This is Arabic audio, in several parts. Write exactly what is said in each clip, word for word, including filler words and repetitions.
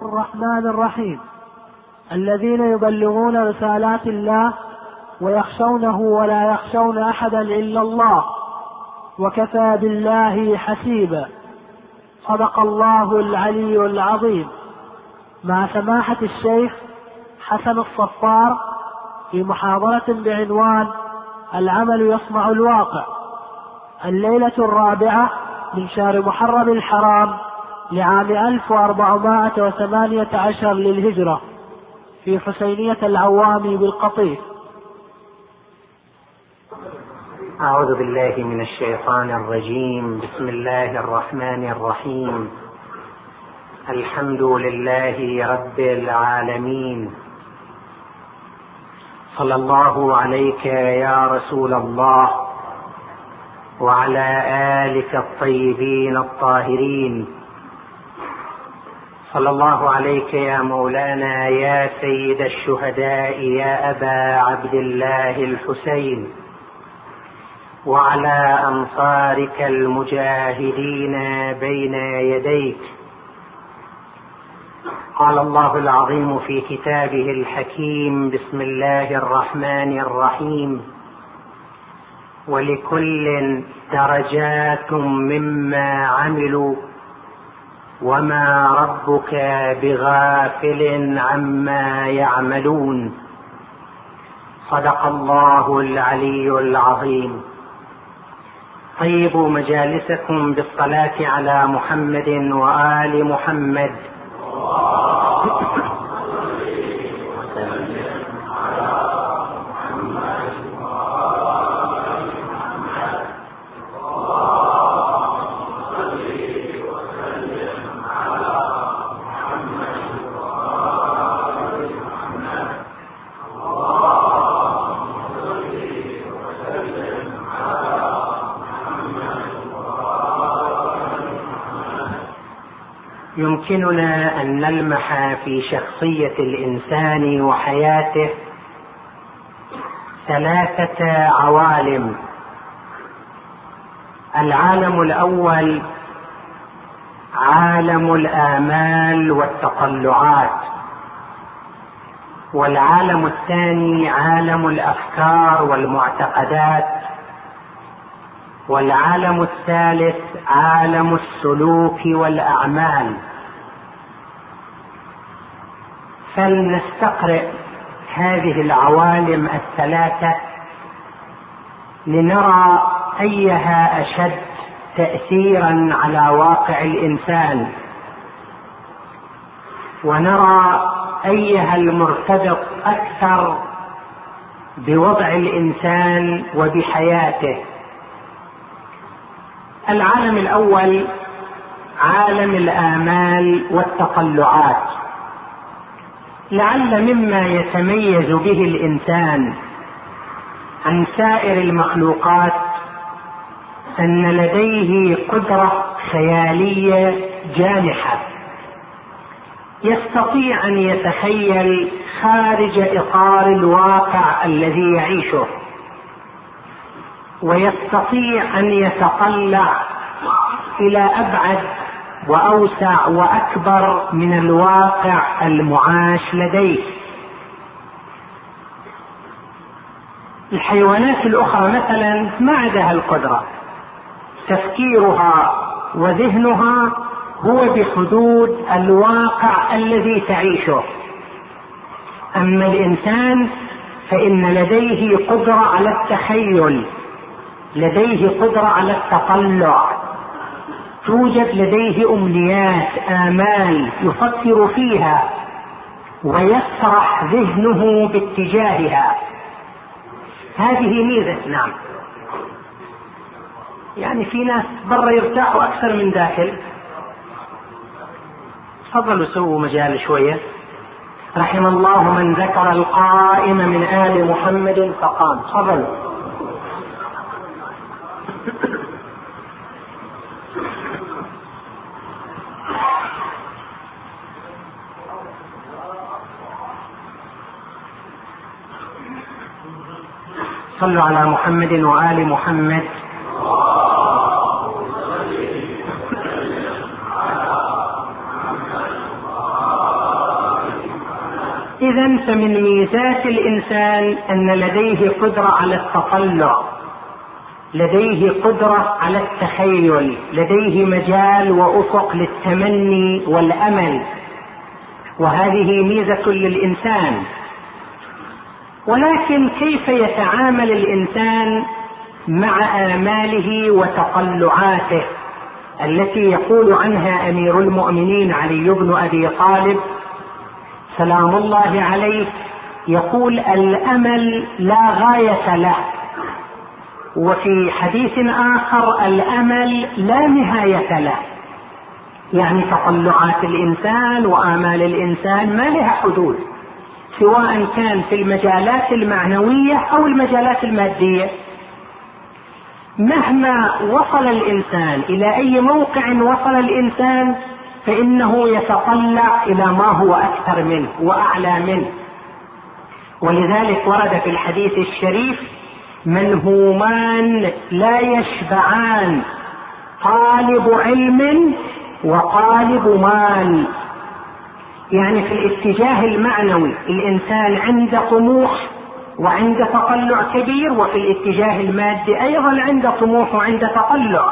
الرحمن الرحيم الذين يبلغون رسالات الله ويخشونه ولا يخشون أحدا إلا الله وكفى بالله حسيبا. صدق الله العلي العظيم. مع سماحة الشيخ حسن الصفار في محاضرة بعنوان العمل يصنع الواقع، الليلة الرابعة من شهر محرم الحرام لعام ألف وأربعمائة وثمانية عشر للهجرة في حسينية العوام بالقطيف. أعوذ بالله من الشيطان الرجيم. بسم الله الرحمن الرحيم. الحمد لله رب العالمين. صلى الله عليك يا رسول الله وعلى آلك الطيبين الطاهرين. صلى الله عليك يا مولانا يا سيد الشهداء يا أبا عبد الله الحسين، وعلى أنصارك المجاهدين بين يديك. قال الله العظيم في كتابه الحكيم: بسم الله الرحمن الرحيم: ولكل درجات مما عملوا وما ربك بغافل عما يعملون. صدق الله العلي العظيم. طيبوا مجالسكم بالصلاة على محمد وآل محمد. يمكننا أن نلمح في شخصية الإنسان وحياته ثلاثة عوالم. العالم الأول عالم الآمال والتطلعات، والعالم الثاني عالم الأفكار والمعتقدات، والعالم الثالث عالم السلوك والأعمال. فلنستقرئ هذه العوالم الثلاثة لنرى أيها أشد تأثيرا على واقع الإنسان، ونرى أيها المرتبط أكثر بوضع الإنسان وبحياته. العالم الأول عالم الآمال والتطلعات. لعل مما يتميز به الإنسان عن سائر المخلوقات أن لديه قدرة خيالية جانحة، يستطيع أن يتخيل خارج إطار الواقع الذي يعيشه، ويستطيع أن يتطلع إلى أبعد وأوسع وأكبر من الواقع المعاش لديه. الحيوانات الأخرى مثلا ما عندها القدرة، تفكيرها وذهنها هو بحدود الواقع الذي تعيشه. أما الإنسان فإن لديه قدرة على التخيل، لديه قدرة على التطلع، توجد لديه أمنيات، آمال يفكر فيها ويسرح ذهنه باتجاهها. هذه ميزة. نعم، يعني في ناس برا يرتاحوا أكثر من داخل. تفضلوا سووا مجال شوية. رحم الله من ذكر القائم من آل محمد فقام. تفضلوا. صلوا على محمد وآل محمد. إذن فمن ميزات الإنسان أن لديه قدرة على التطلع، لديه قدرة على التخيل، لديه مجال وأفق للتمني والأمل، وهذه ميزة للإنسان. ولكن كيف يتعامل الإنسان مع آماله وتطلعاته التي يقول عنها أمير المؤمنين علي بن أبي طالب سلام الله عليه، يقول: الأمل لا غاية له. وفي حديث آخر: الأمل لا نهاية له. يعني تطلعات الإنسان وآمال الإنسان ما لها حدود، سواء كان في المجالات المعنوية أو المجالات المادية. مهما وصل الإنسان إلى أي موقع وصل الإنسان فإنه يتطلع إلى ما هو أكثر منه وأعلى منه. ولذلك ورد في الحديث الشريف: منهومان لا يشبعان، طالب علم وطالب مال. يعني في الاتجاه المعنوي الإنسان عنده طموح وعنده تطلع كبير، وفي الاتجاه المادي أيضا عنده طموح وعنده تطلع.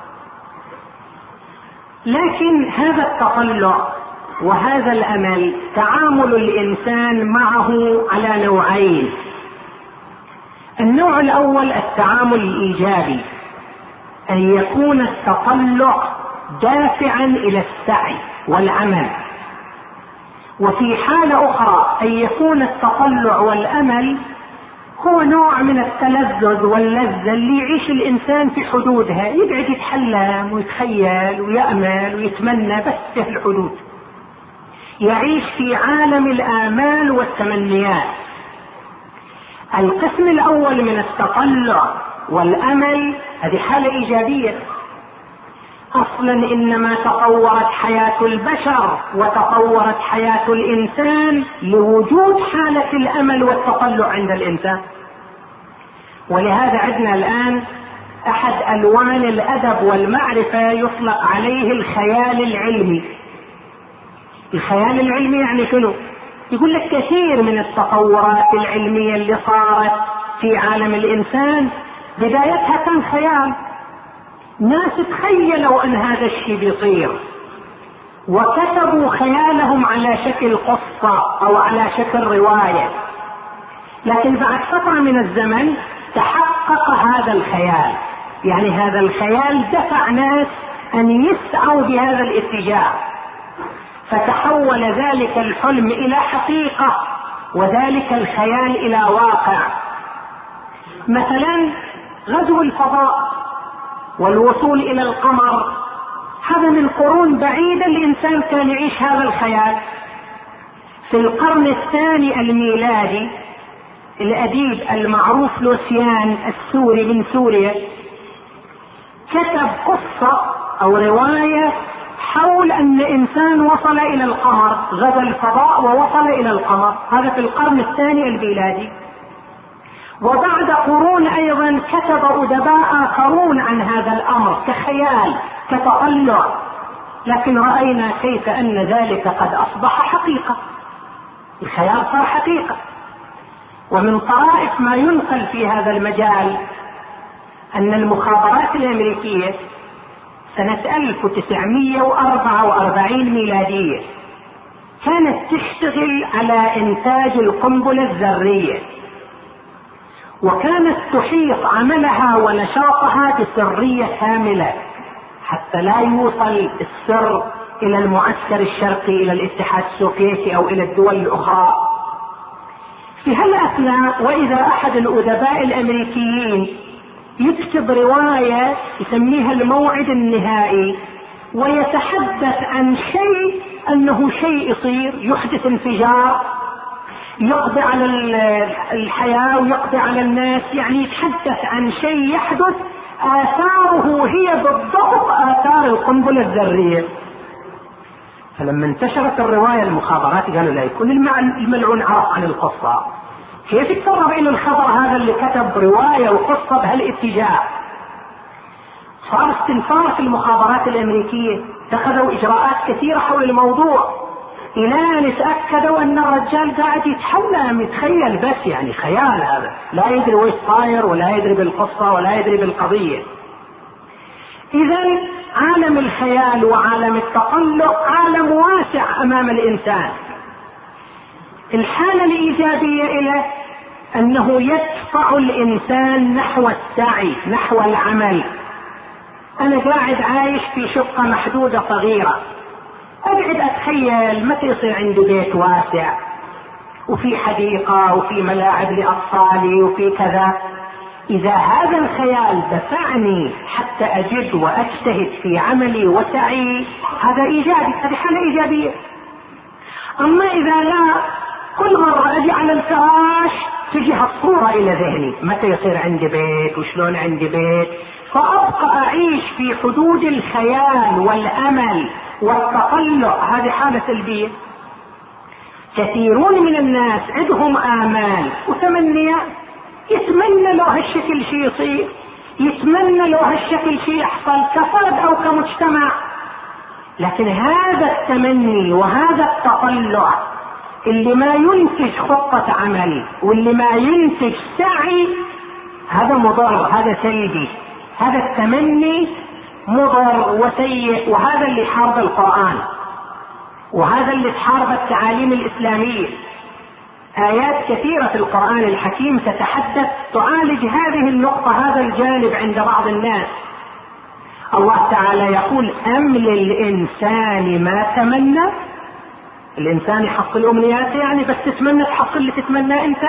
لكن هذا التطلع وهذا الأمل تعامل الإنسان معه على نوعين. النوع الأول التعامل الإيجابي، أن يكون التطلع دافعا إلى السعي والعمل. وفي حالة أخرى أن يكون التطلع والأمل هو نوع من التلذذ واللذة اللي يعيش الإنسان في حدودها، يقعد يتحلم ويتخيل ويأمل ويتمنى بس في الحدود، يعيش في عالم الآمال والتمنيات. القسم الأول من التطلع والأمل هذه حالة إيجابية. أصلا إنما تطورت حياة البشر وتطورت حياة الإنسان لوجود حالة الأمل والتطلع عند الإنسان. ولهذا عندنا الآن أحد ألوان الأدب والمعرفة يطلق عليه الخيال العلمي. الخيال العلمي يعني شنو؟ يقول لك كثير من التطورات العلمية اللي صارت في عالم الإنسان بدايتها كان خيال، ناس تخيلوا أن هذا الشيء بيصير وكتبوا خيالهم على شكل قصة أو على شكل رواية، لكن بعد فترة من الزمن تحقق هذا الخيال. يعني هذا الخيال دفع ناس أن يسعوا بهذا الاتجاه، فتحول ذلك الحلم إلى حقيقة وذلك الخيال إلى واقع. مثلا غزو الفضاء والوصول إلى القمر، هذا من قرون بعيدة الإنسان كان يعيش هذا الخيال. في القرن الثاني الميلادي الأديب المعروف لوسيان السوري من سوريا كتب قصة أو رواية حول أن إنسان وصل إلى القمر، غزا الفضاء ووصل إلى القمر. هذا في القرن الثاني الميلادي. وبعد قرون أيضا كتب أدباء آخرون عن هذا الأمر كخيال كتطلع، لكن رأينا كيف أن ذلك قد أصبح حقيقة، الخيال صار حقيقة. ومن طرائف ما ينقل في هذا المجال أن المخابرات الأمريكية سنة ألف وتسعمائة وأربعة وأربعين ميلادية كانت تشتغل على إنتاج القنبلة الذرية، وكانت تحيط عملها ونشاطها بسرية كاملة حتى لا يوصل السر إلى المعسكر الشرقي، إلى الاتحاد السوفيتي أو إلى الدول الأخرى. في هالأثناء وإذا أحد الأدباء الأمريكيين يكتب رواية يسميها الموعد النهائي، ويتحدث عن شيء أنه شيء يصير، يحدث انفجار يقضي على الحياة ويقضي على الناس، يعني يتحدث عن شيء يحدث آثاره هي بالضبط آثار القنبلة الذرية. فلما انتشرت الرواية المخابرات قالوا لا يكون الملعون عرف عن القصة، كيف يتسرب إلى الخبر هذا اللي كتب رواية وقصة بهالاتجاه؟ صار استنفار في المخابرات الأمريكية، اتخذوا إجراءات كثيرة حول الموضوع، الى ان اتاكدوا ان الرجال قاعد يتحلم يتخيل بس، يعني خيال هذا، لا يدري وش صاير ولا يدري بالقصه ولا يدري بالقضيه. اذا عالم الخيال وعالم التطلع عالم واسع امام الانسان. الحالة الايجابية له انه يدفع الانسان نحو السعي نحو العمل. انا قاعد عايش في شقة محدودة صغيرة، اقعد اتخيل متى يصير عندي بيت واسع وفي حديقة وفي ملاعب لاطفالي وفي كذا. اذا هذا الخيال دفعني حتى اجد واجتهد في عملي وسعي، هذا ايجابي، هذه حالة ايجابية. اما اذا لا، كل مرة اجي على الفراش تجي هالصورة الى ذهني، متى يصير عندي بيت وشلون عندي بيت، فابقى اعيش في حدود الخيال والامل والتطلع. هذه حالة سلبية. كثيرون من الناس عندهم آمال وتمنيات، يتمنى له هالشكل شيء يصير، يتمنى له هالشكل شيء يحصل كفرد او كمجتمع، لكن هذا التمني وهذا التطلع اللي ما ينتج خطة عمل واللي ما ينتج سعي، هذا مضر، هذا سلبي. هذا التمني مضر وسيء، وهذا اللي حارب القرآن، وهذا اللي تحارب التعاليم الإسلامية. آيات كثيرة في القرآن الحكيم تتحدث تعالج هذه النقطة، هذا الجانب عند بعض الناس. الله تعالى يقول: أم للإنسان ما تمنى. الإنسان يحصل أمنياته، يعني بس تتمنى تحصل اللي تتمنى أنت.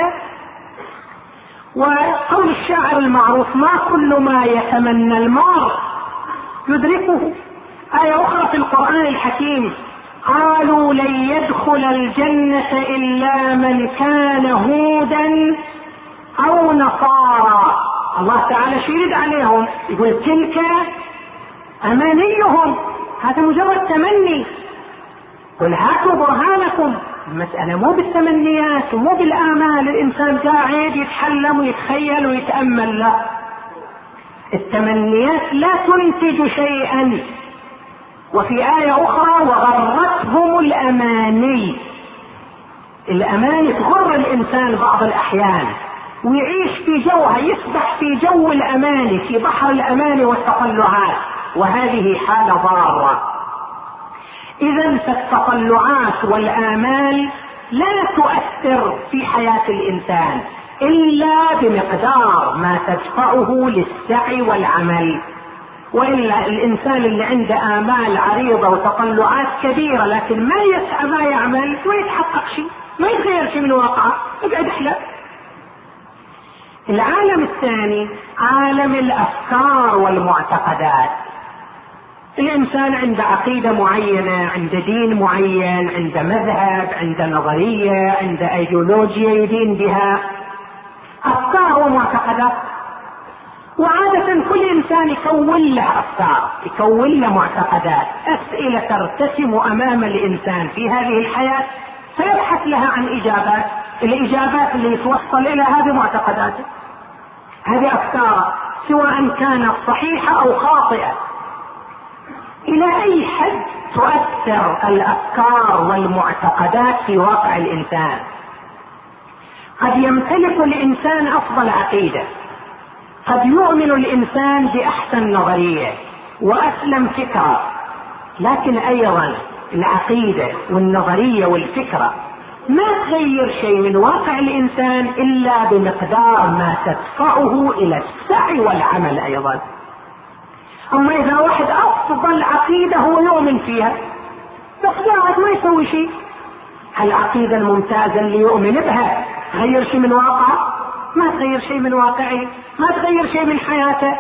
وقول الشاعر المعروف: ما كل ما يتمنى المرء يدركه. آية أخرى في القرآن الحكيم: قالوا لن يدخل الجنة إلا من كان هودا أو نصارى. الله تعالى شيد عليهم، يقول: تلك أمانيهم، هذا مجرد تمني. قل هاتوا برهانكم. المسألة مو بالتمنيات ومو بالآمال، الإنسان قاعد يتحلم ويتخيل ويتأمل، لا، التمنيات لا تنتج شيئا. وفي آية أخرى: وغرتهم الأماني. الأماني تغر الإنسان بعض الأحيان ويعيش في جوها، يسبح في جو الأماني، في بحر الأماني والتطلعات، وهذه حالة ضارة. إذن فالتطلعات والآمال لا تؤثر في حياة الإنسان إلا بمقدار ما تدفعه للسعي والعمل. وإلا الإنسان اللي عنده آمال عريضة وتطلعات كبيرة لكن ما يسعى ما يعمل، ما يتحقق شيء، ما يتغير شيء من واقعه، يقعد يحلم. العالم الثاني عالم الأفكار والمعتقدات. الإنسان عنده عقيدة معينة، عنده دين معين، عنده مذهب، عنده نظرية، عنده أيديولوجيا يدين بها، أفكار ومعتقدات. وعادة كل إنسان يكون له أفكار، يكون له معتقدات، أسئلة ترتسم أمام الإنسان في هذه الحياة فيبحث لها عن إجابات. الإجابات اللي يتوصل إلى هذه معتقداته، هذه أفكار، سواء كانت صحيحة أو خاطئة. إلى أي حد تؤثر الأفكار والمعتقدات في واقع الإنسان؟ قد يمتلك الإنسان أفضل عقيدة، قد يؤمن الإنسان بأحسن نظرية وأسلم فكرة، لكن أيضا العقيدة والنظرية والفكرة ما تغير شيء من واقع الإنسان إلا بمقدار ما تدفعه إلى السعي والعمل أيضا. أما إذا واحد أفضل عقيدة هو يؤمن فيها بس قاعد ما يسوي شيء، العقيدة الممتازة اللي يؤمن بها تغير شيء من واقعه؟ ما تغير شيء من واقعه، ما تغير شيء من حياته.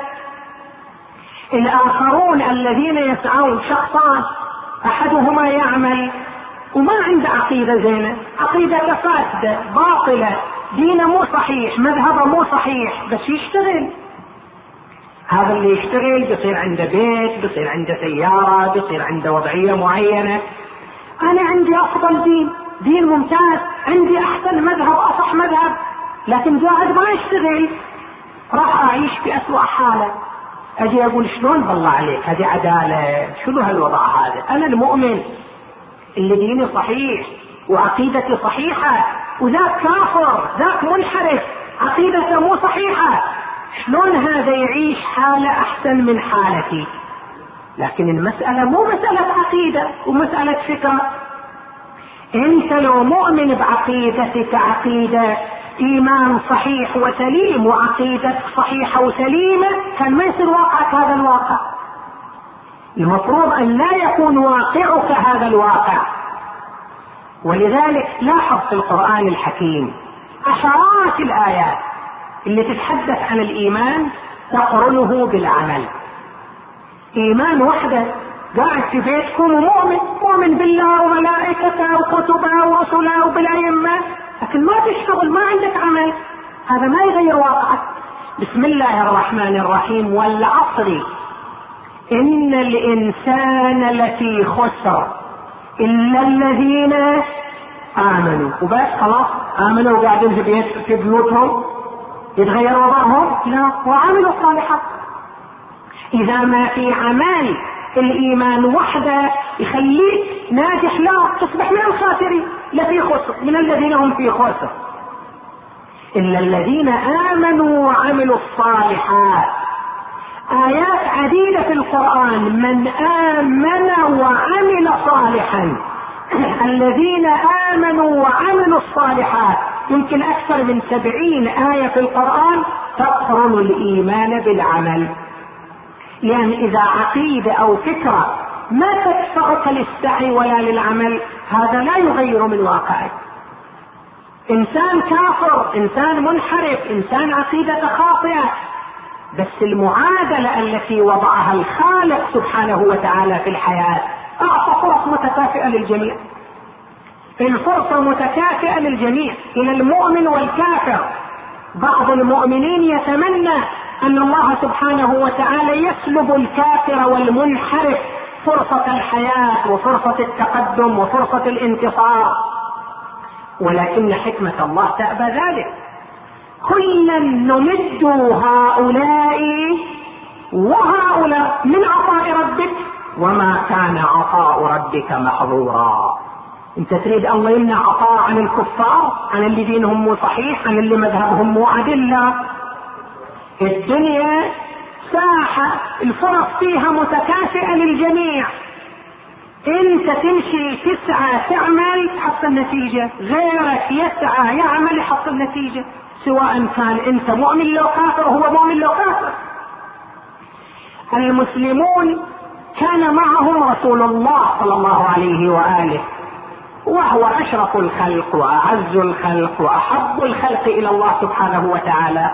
الآخرون الذين يسعون شخصان، أحدهما يعمل وما عنده عقيدة زينة، عقيدة فاسدة باطلة، دينه مو صحيح، مذهبه مو صحيح، بس يشتغل. هذا اللي يشتغل بيصير عنده بيت، بيصير عنده سيارة، بيصير عنده وضعية معينة. أنا عندي أفضل دين، دين ممتاز، عندي أحسن مذهب، أصح مذهب، لكن قاعد ما يشتغل، راح أعيش في أسوأ حالة. أجي أقول: شلون بالله عليك، هذه عدالة؟ شنو هالوضع هذا؟ أنا المؤمن اللي ديني صحيح وعقيدتي صحيحة، وذاك كافر، ذاك منحرف، عقيدته مو صحيحة، شلون هذا يعيش حالة أحسن من حالتي؟ لكن المسألة مو مسألة عقيدة ومسألة فكرة. انت لو مؤمن بعقيدتك عقيدة ايمان صحيح وسليم وعقيدتك صحيحة وسليمة، كان ما يصير واقعك هذا الواقع. المفروض ان لا يكون واقعك هذا الواقع. ولذلك لاحظ في القرآن الحكيم عشرات الآيات اللي تتحدث عن الإيمان تقرنه بالعمل. إيمان وحده قاعد في بيتكم ومؤمن مؤمن بالله وملائكته وكتبه ورسله وبالأئمة، لكن ما تشتغل، ما عندك عمل، هذا ما يغير واقعك. بسم الله الرحمن الرحيم والعصر إن الإنسان لفي خسر إلا الذين آمنوا. وبس خلاص آمنوا وقاعدين في بيت في بيوتهم يتغير وضعهم؟ لا، وعملوا الصالحات. إذا ما في عمل الإيمان وحده يخليك ناجح، لا تصبح من الخاسرين، لفي خسر، من الذين هم في خسر إلا الذين آمنوا وعملوا الصالحات. آيات عديدة في القرآن من آمن وعمل صالحا. الذين آمنوا وعملوا الصالحات يمكن أكثر من سبعين آية في القرآن تقرن الإيمان بالعمل. يعني إذا عقيدة أو فكرة ما تدفعك للسعي ولا للعمل، هذا لا يغير من واقعك. إنسان كافر، إنسان منحرف، إنسان عقيدة خاطئة، بس المعادلة التي وضعها الخالق سبحانه وتعالى في الحياة أعطى فرص متكافئة للجميع. الفرصة متكافئة للجميع، إلى المؤمن والكافر. بعض المؤمنين يتمنى أن الله سبحانه وتعالى يسلب الكافر والمنحرف فرصة الحياة وفرصة التقدم وفرصة الانتصار، ولكن حكمة الله تأبى ذلك. كلا نمد هؤلاء وهؤلاء من عطاء ربك وما كان عطاء ربك محظورا. انت تريد الله يمنع عطاء عن الكفار، عن اللي دينهم مو صحيح، عن اللي مذهبهم مو عدل؟ الدنيا ساحة الفرص فيها متكافئة للجميع. انت تمشي تسعى تعمل تحصل نتيجة، غيرك يسعى يعمل يحصل نتيجة، سواء كان انت مؤمن لو كافر وهو مؤمن لو كافر. المسلمون كان معهم رسول الله صلى الله عليه وآله، وهو أشرف الخلق وأعز الخلق وأحب الخلق إلى الله سبحانه وتعالى.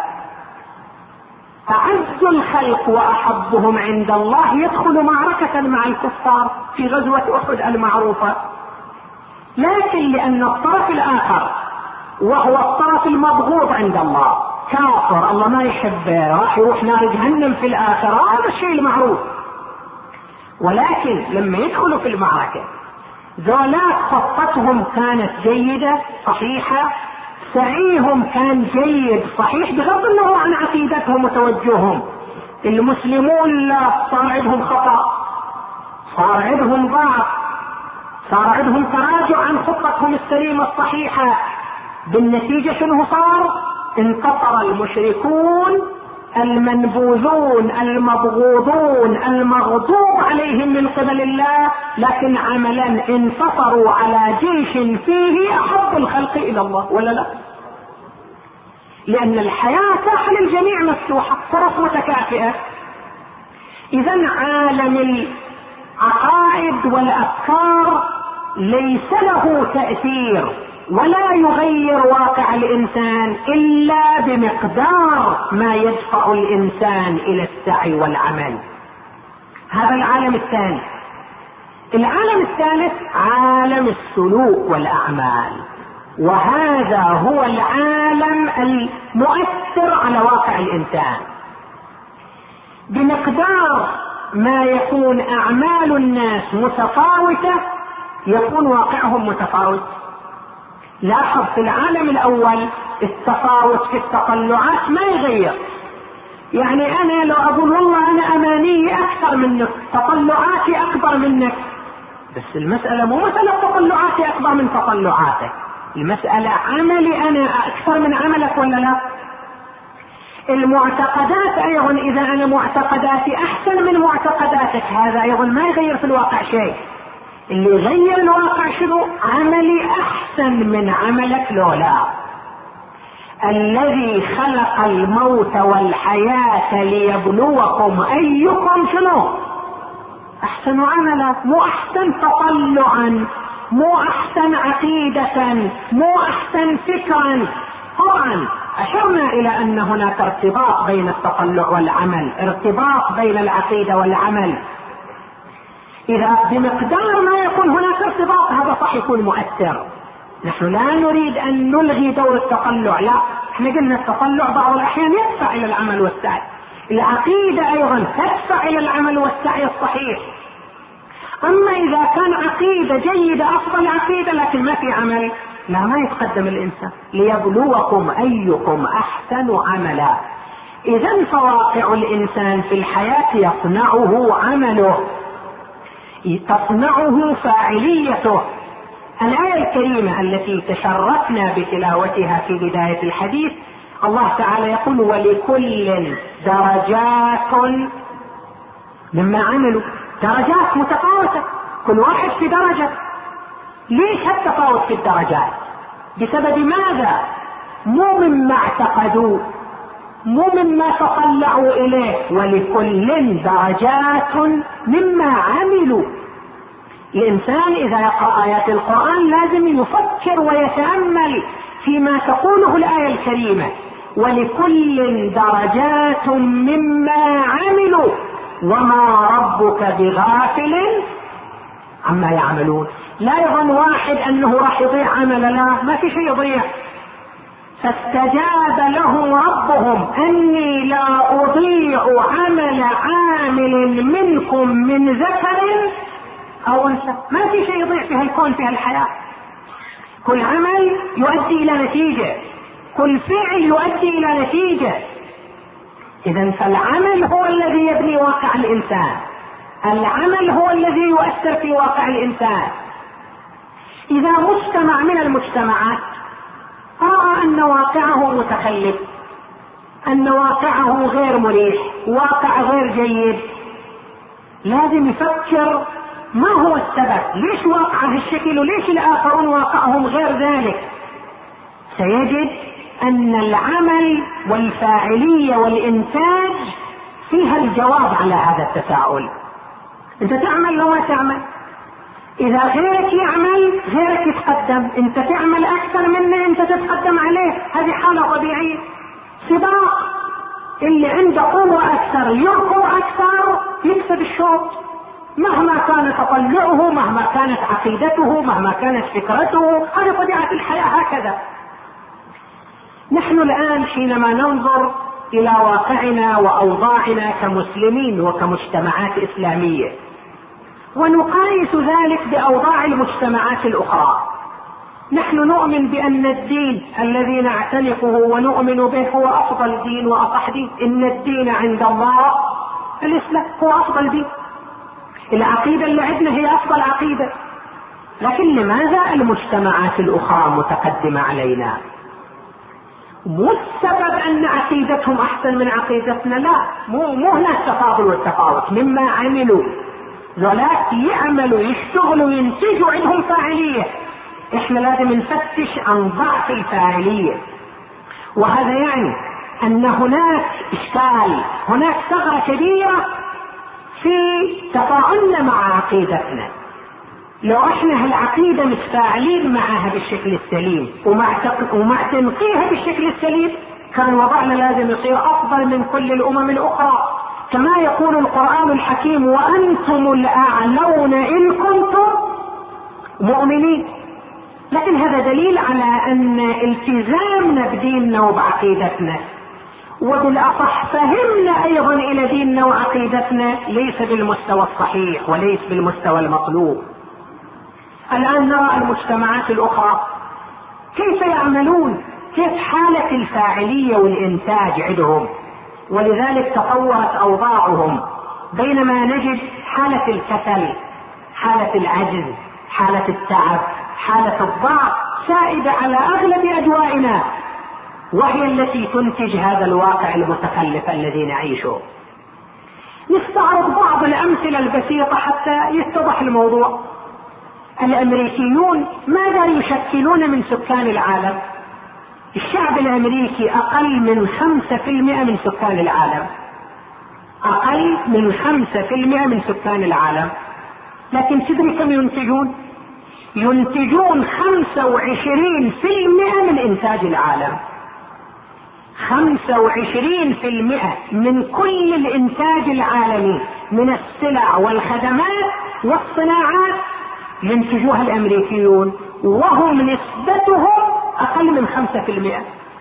أعز الخلق وأحبهم عند الله يدخل معركة مع الكفار في غزوة أحد المعروفة، لكن لأن الطرف الآخر وهو الطرف المبغوض عند الله كافر، الله ما يحبه، راح يروح نار جهنم في الآخرة، هذا الشيء المعروف. ولكن لما يدخلوا في المعركة ذولاك خطتهم كانت جيدة صحيحة، سعيهم كان جيد صحيح بغض النظر عن عقيدتهم وتوجههم. المسلمون لا، صار عندهم خطأ، صار عندهم ضعف، صار عندهم تراجع عن خطتهم السليمة الصحيحة. بالنتيجة شنو صار؟ انتصر المشركون المنبوذون المبغوضون المغضوب عليهم من قبل الله، لكن عملا انتصروا على جيش فيه احب الخلق الى الله، ولا لا؟ لان الحياة ساحة للجميع مفتوحة، فرص متكافئة. اذا عالم العقائد والافكار ليس له تأثير ولا يغير واقع الانسان الا بمقدار ما يدفع الانسان الى السعي والعمل. هذا العالم الثاني. العالم الثالث عالم السلوك والاعمال، وهذا هو العالم المؤثر على واقع الانسان. بمقدار ما يكون اعمال الناس متفاوتة يكون واقعهم متفاوت. لاحظ في العالم الاول التفاوت في التطلعات ما يغير، يعني انا لو اقول والله انا اماني اكثر منك، تطلعاتي اكبر منك، بس المسألة مو مسألة تطلعاتي أكبر من تطلعاتك، المسألة عملي أنا أكثر من عملك ولا لا. المعتقدات أيضا إذا أنا معتقداتي أحسن من معتقداتك هذا أيضا ما يغير في الواقع شيء. اللي يغير الواقع شنو؟ عملي أحسن من عملك لولا. الذي خلق الموت والحياة ليبلوكم أيكم شنو أحسن عملا، مو أحسن تطلعا، مو أحسن عقيدة، مو أحسن فكرا. طبعا أشرنا إلى أن هناك ارتباط بين التطلع والعمل، ارتباط بين العقيدة والعمل. إذا بمقدار ما يكون هناك ارتباط هذا صح يكون مؤثر. نحن لا نريد أن نلغي دور التطلع، لا، احنا قلنا التطلع بعض الأحيان يدفع إلى العمل والسعي، العقيدة أيضا تدفع إلى العمل والسعي الصحيح. أما إذا كان عقيدة جيدة أفضل عقيدة لكن ما في عمل، لا، ما يتقدم الإنسان. ليبلوكم أيكم أحسن عملا. إذا فواقع الإنسان في الحياة يصنعه عمله، تصنعه فاعليته. الآية الكريمة التي تشرفنا بتلاوتها في بداية الحديث الله تعالى يقول ولكل درجات مما عملوا، درجات متفاوتة، كل واحد في درجة. ليش هالتفاوت في الدرجات؟ بسبب ماذا؟ مو مما اعتقدوا، مو مما تطلعوا إليه، ولكل درجات مما عملوا. الإنسان إذا يقرأ آيات القرآن لازم يفكر ويتأمل فيما تقوله الآية الكريمة، ولكل درجات مما عملوا وما ربك بغافل عما يعملون. لا يظن واحد أنه راح يضيع عمل، لا، ما في شيء يضيع. فاستجاب لهم ربهم أني لا أضيع عمل عامل منكم من ذكر أو أنثى. ما في شيء يضيع في هالكون، في هالحياة. كل عمل يؤدي إلى نتيجة، كل فعل يؤدي إلى نتيجة. إذن فالعمل هو الذي يبني واقع الإنسان، العمل هو الذي يؤثر في واقع الإنسان. إذا مجتمع من المجتمعات رأى أن واقعه متخلف، أن واقعه غير مريح، واقع غير جيد، لازم يفكر ما هو السبب، ليش واقعه الشكل وليش الآخرون واقعهم غير ذلك. سيجد أن العمل والفاعلية والإنتاج فيها الجواب على هذا التساؤل. أنت تعمل لو ما تعمل، إذا غيرك يعمل غيرك يتقدم، أنت تعمل أكثر منه أنت تتقدم عليه، هذه حالة طبيعية. سباق، اللي عنده قوة أكثر يركض أكثر يكسب الشوط، مهما كان تطلعه، مهما كانت عقيدته، مهما كانت فكرته، هذه طبيعة الحياة هكذا. نحن الآن حينما ننظر إلى واقعنا وأوضاعنا كمسلمين وكمجتمعات إسلامية ونقايس ذلك بأوضاع المجتمعات الأخرى، نحن نؤمن بأن الدين الذي نعتنقه ونؤمن به هو أفضل دين وأصح دين. إن الدين عند الله الإسلام، هو أفضل دين. العقيدة اللي عندنا هي أفضل عقيدة. لكن لماذا المجتمعات الأخرى متقدمة علينا؟ مو السبب أن عقيدتهم أحسن من عقيدتنا، لا، مو مو هنا التفاضل والتفاوت، مما عملوا. ذولاك يعملوا يشتغلوا ينتجوا، عندهم فاعلية. احنا لازم نفتش عن ضعف الفاعلية، وهذا يعني أن هناك إشكال، هناك ثغرة كبيرة في تفاعلنا مع عقيدتنا. لو احنا هالعقيدة متفاعلين معها بالشكل السليم ومع تنقيها بالشكل السليم كان وضعنا لازم يصير أفضل من كل الأمم الأخرى. كما يقول القرآن الحكيم وأنتم الأعلون إن كنتم مؤمنين. لكن هذا دليل على أن التزامنا بديننا وبعقيدتنا وبالأصح فهمنا أيضا إلى ديننا وعقيدتنا ليس بالمستوى الصحيح وليس بالمستوى المطلوب. الآن نرى المجتمعات الأخرى كيف يعملون، كيف حالة الفاعلية والإنتاج عندهم، ولذلك تطورت أوضاعهم، بينما نجد حالة الكسل، حالة العجز، حالة التعب، حالة الضعف سائدة على أغلب أدوائنا، وهي التي تنتج هذا الواقع المتخلف الذي نعيشه. نستعرض بعض الأمثلة البسيطة حتى يتضح الموضوع. الأمريكيون ماذا يشكلون من سكان العالم؟ الشعب الأمريكي أقل من خمسة في المئة من سكان العالم، أقل من خمسة في المئة من سكان العالم، لكن تدري كم ينتجون؟ ينتجون خمسة وعشرين في المئة من إنتاج العالم. خمسة وعشرين في المئة من كل الإنتاج العالمي من السلع والخدمات والصناعات ينتجوها الأمريكيون، وهم نسبتهم أقل من خمسة في المئة.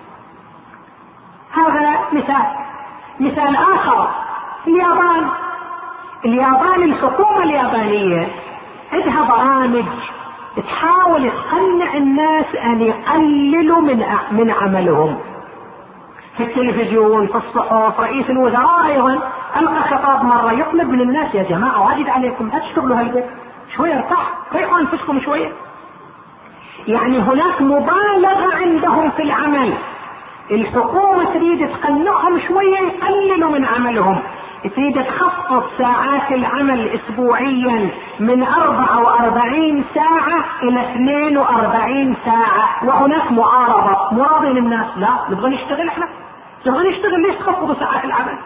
هذا مثال. مثال آخر، اليابان. اليابان الحكومة اليابانية عندها برامج تحاول تقنع الناس أن يقللوا من من عملهم. في التلفزيون، في الصحف، رئيس الوزراء أيضا ألقى خطاب مرة يطلب من الناس: يا جماعة واجد عليكم، لا تشتغلوا هالبيت، شوية ارتاح، ريحوا أنفسكم شوية. يعني هناك مبالغة عندهم في العمل. الحكومة تريد تقنعهم شوية يقللوا من عملهم، تريد تخفض ساعات العمل اسبوعيا من اربعة واربعين ساعة الى اثنين واربعين ساعة، وهناك معارضة. مراضين الناس: لا، نبغى نشتغل، احنا نبغى نشتغل، ليش تخفضوا ساعات العمل؟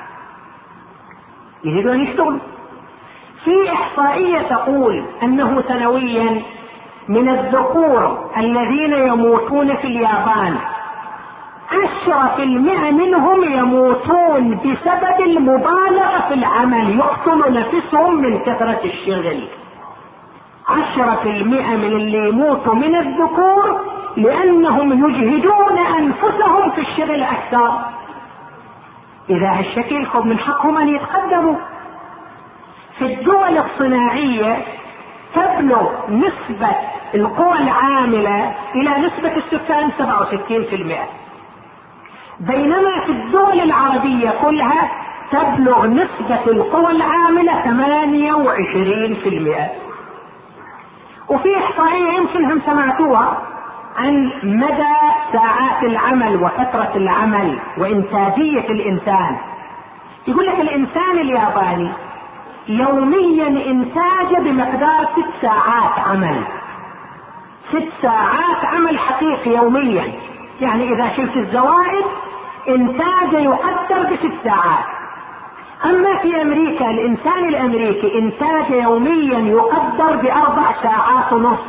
يريدون يشتغلوا. في احصائية تقول انه سنويا من الذكور الذين يموتون في اليابان عشرة في المئة منهم يموتون بسبب المبالغة في العمل، يقتلوا نفسهم من كثرة الشغل. عشرة في المئة من اللي يموتوا من الذكور لأنهم يجهدون أنفسهم في الشغل أكثر. إذا هالشكل خب من حقهم أن يتقدموا. في الدول الصناعية تبلغ نسبة القوى العاملة إلى نسبة السكان سبعة وستين في المئة، بينما في الدول العربية كلها تبلغ نسبة القوى العاملة ثمانية وعشرين في المئة. وفي إحصائية يمكنهم سمعتوها عن مدى ساعات العمل وفترة العمل وإنتاجية الإنسان. يقول لك الإنسان الياباني يوميا إنتاجه بمقدار ست ساعات عمل، ست ساعات عمل حقيقي يوميا. يعني إذا شلت الزوائد إنتاجه يقدر بست ساعات. أما في أمريكا الإنسان الأمريكي إنتاجه يوميا يقدر بأربع ساعات ونصف.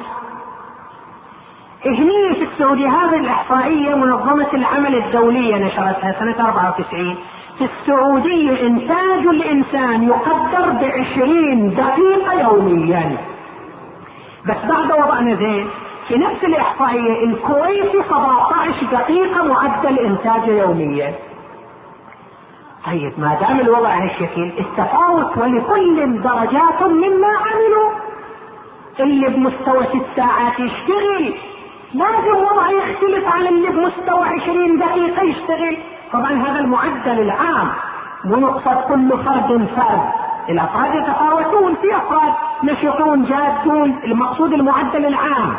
هني في السعودية هذه الإحصائية منظمة العمل الدولية نشرتها سنة أربعة وتسعين. في السعودية إنتاج الإنسان يقدر بعشرين دقيقة يوميا. بس بعد وضعنا زين في نفس الإحصائية الكويت سبعة عشر دقيقة معدل إنتاجه يوميا. طيب ما دام الوضع هالشكل التفاوت ولكل درجات مما عملوا. اللي بمستوى ست ساعات يشتغل لازم وضع يختلف عن اللي بمستوى عشرين دقيقة يشتغل. طبعا هذا المعدل العام ويقصد كل فرد فرد. الأفراد يتفاوتون، في أفراد نشطون جادون، المقصود المعدل العام.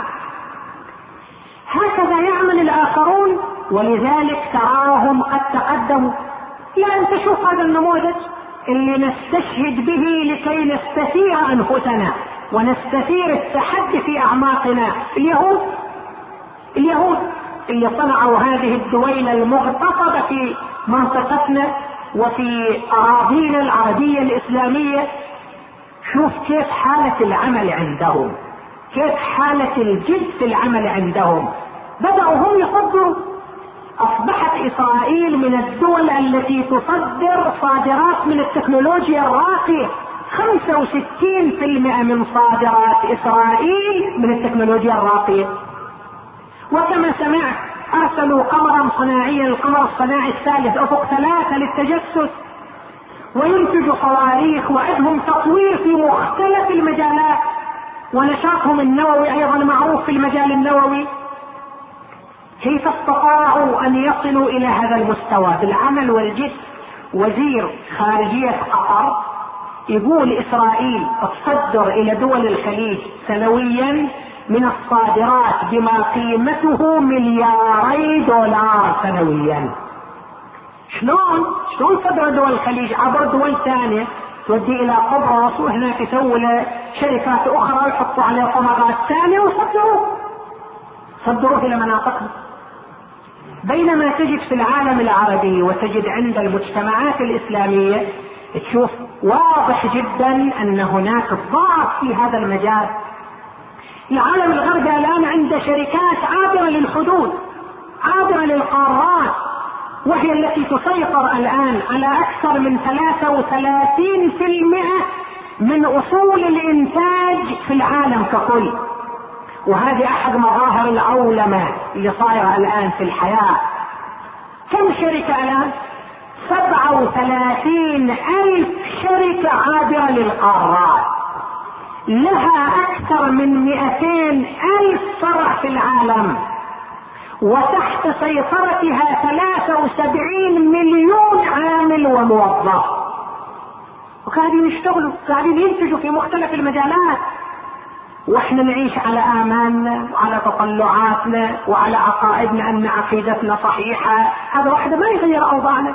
هكذا يعمل الآخرون، ولذلك تراهم قد تقدموا. لا أنت شوف هذا النموذج اللي نستشهد به لكي نستثير أنفسنا ونستثير التحدي في أعماقنا. اليهود اليهود اللي صنعوا هذه الدويلة المغتصبة في منطقتنا وفي أراضينا العربية الإسلامية. شوف كيف حالة العمل عندهم، كيف حالة الجد في العمل عندهم. بدأوا هم يصدروا. أصبحت إسرائيل من الدول التي تصدر صادرات من التكنولوجيا الراقية. خمسة وستين في المئة من صادرات إسرائيل من التكنولوجيا الراقية. وكما سمعت أرسلوا قمرا صناعيا، القمر الصناعي الثالث أفق ثلاثة للتجسس، وينتجوا صواريخ، وعندهم تطوير في مختلف المجالات، ونشاطهم النووي أيضا معروف في المجال النووي. كيف استطاعوا أن يصلوا إلى هذا المستوى بالعمل والجد؟ وزير خارجية قطر يقول إسرائيل تصدر إلى دول الخليج سنويا من الصادرات بما قيمته ملياري دولار سنويا. شلون شلون صدر دول الخليج عبر دول ثانية تودي إلى قبرص وهناك يسووا له شركات أخرى ويحطوا عليه طبقات ثانية وصدروه صدروه إلى مناطقهم. بينما تجد في العالم العربي وتجد عند المجتمعات الإسلامية تشوف واضح جدا أن هناك ضعف في هذا المجال. العالم الغربي الآن عنده شركات عابرة للحدود عابرة للقارات، وهي التي تسيطر الآن على أكثر من ثلاثة وثلاثين بالمئة من أصول الإنتاج في العالم ككل. وهذه أحد مظاهر العولمة اللي صايرة الآن في الحياة. كم شركة الآن؟ سبعة وثلاثين ألف شركة عابرة للقارات، لها أكثر من مئتين ألف فرع في العالم، وتحت سيطرتها ثلاثة وسبعين مليون عامل وموظف، وقاعدين يشتغلوا قاعدين ينتجوا في مختلف المجالات، واحنا نعيش على آمالنا وعلى تطلعاتنا وعلى عقائدنا أن عقيدتنا صحيحة. هذا واحدة ما يغير أوضاعنا.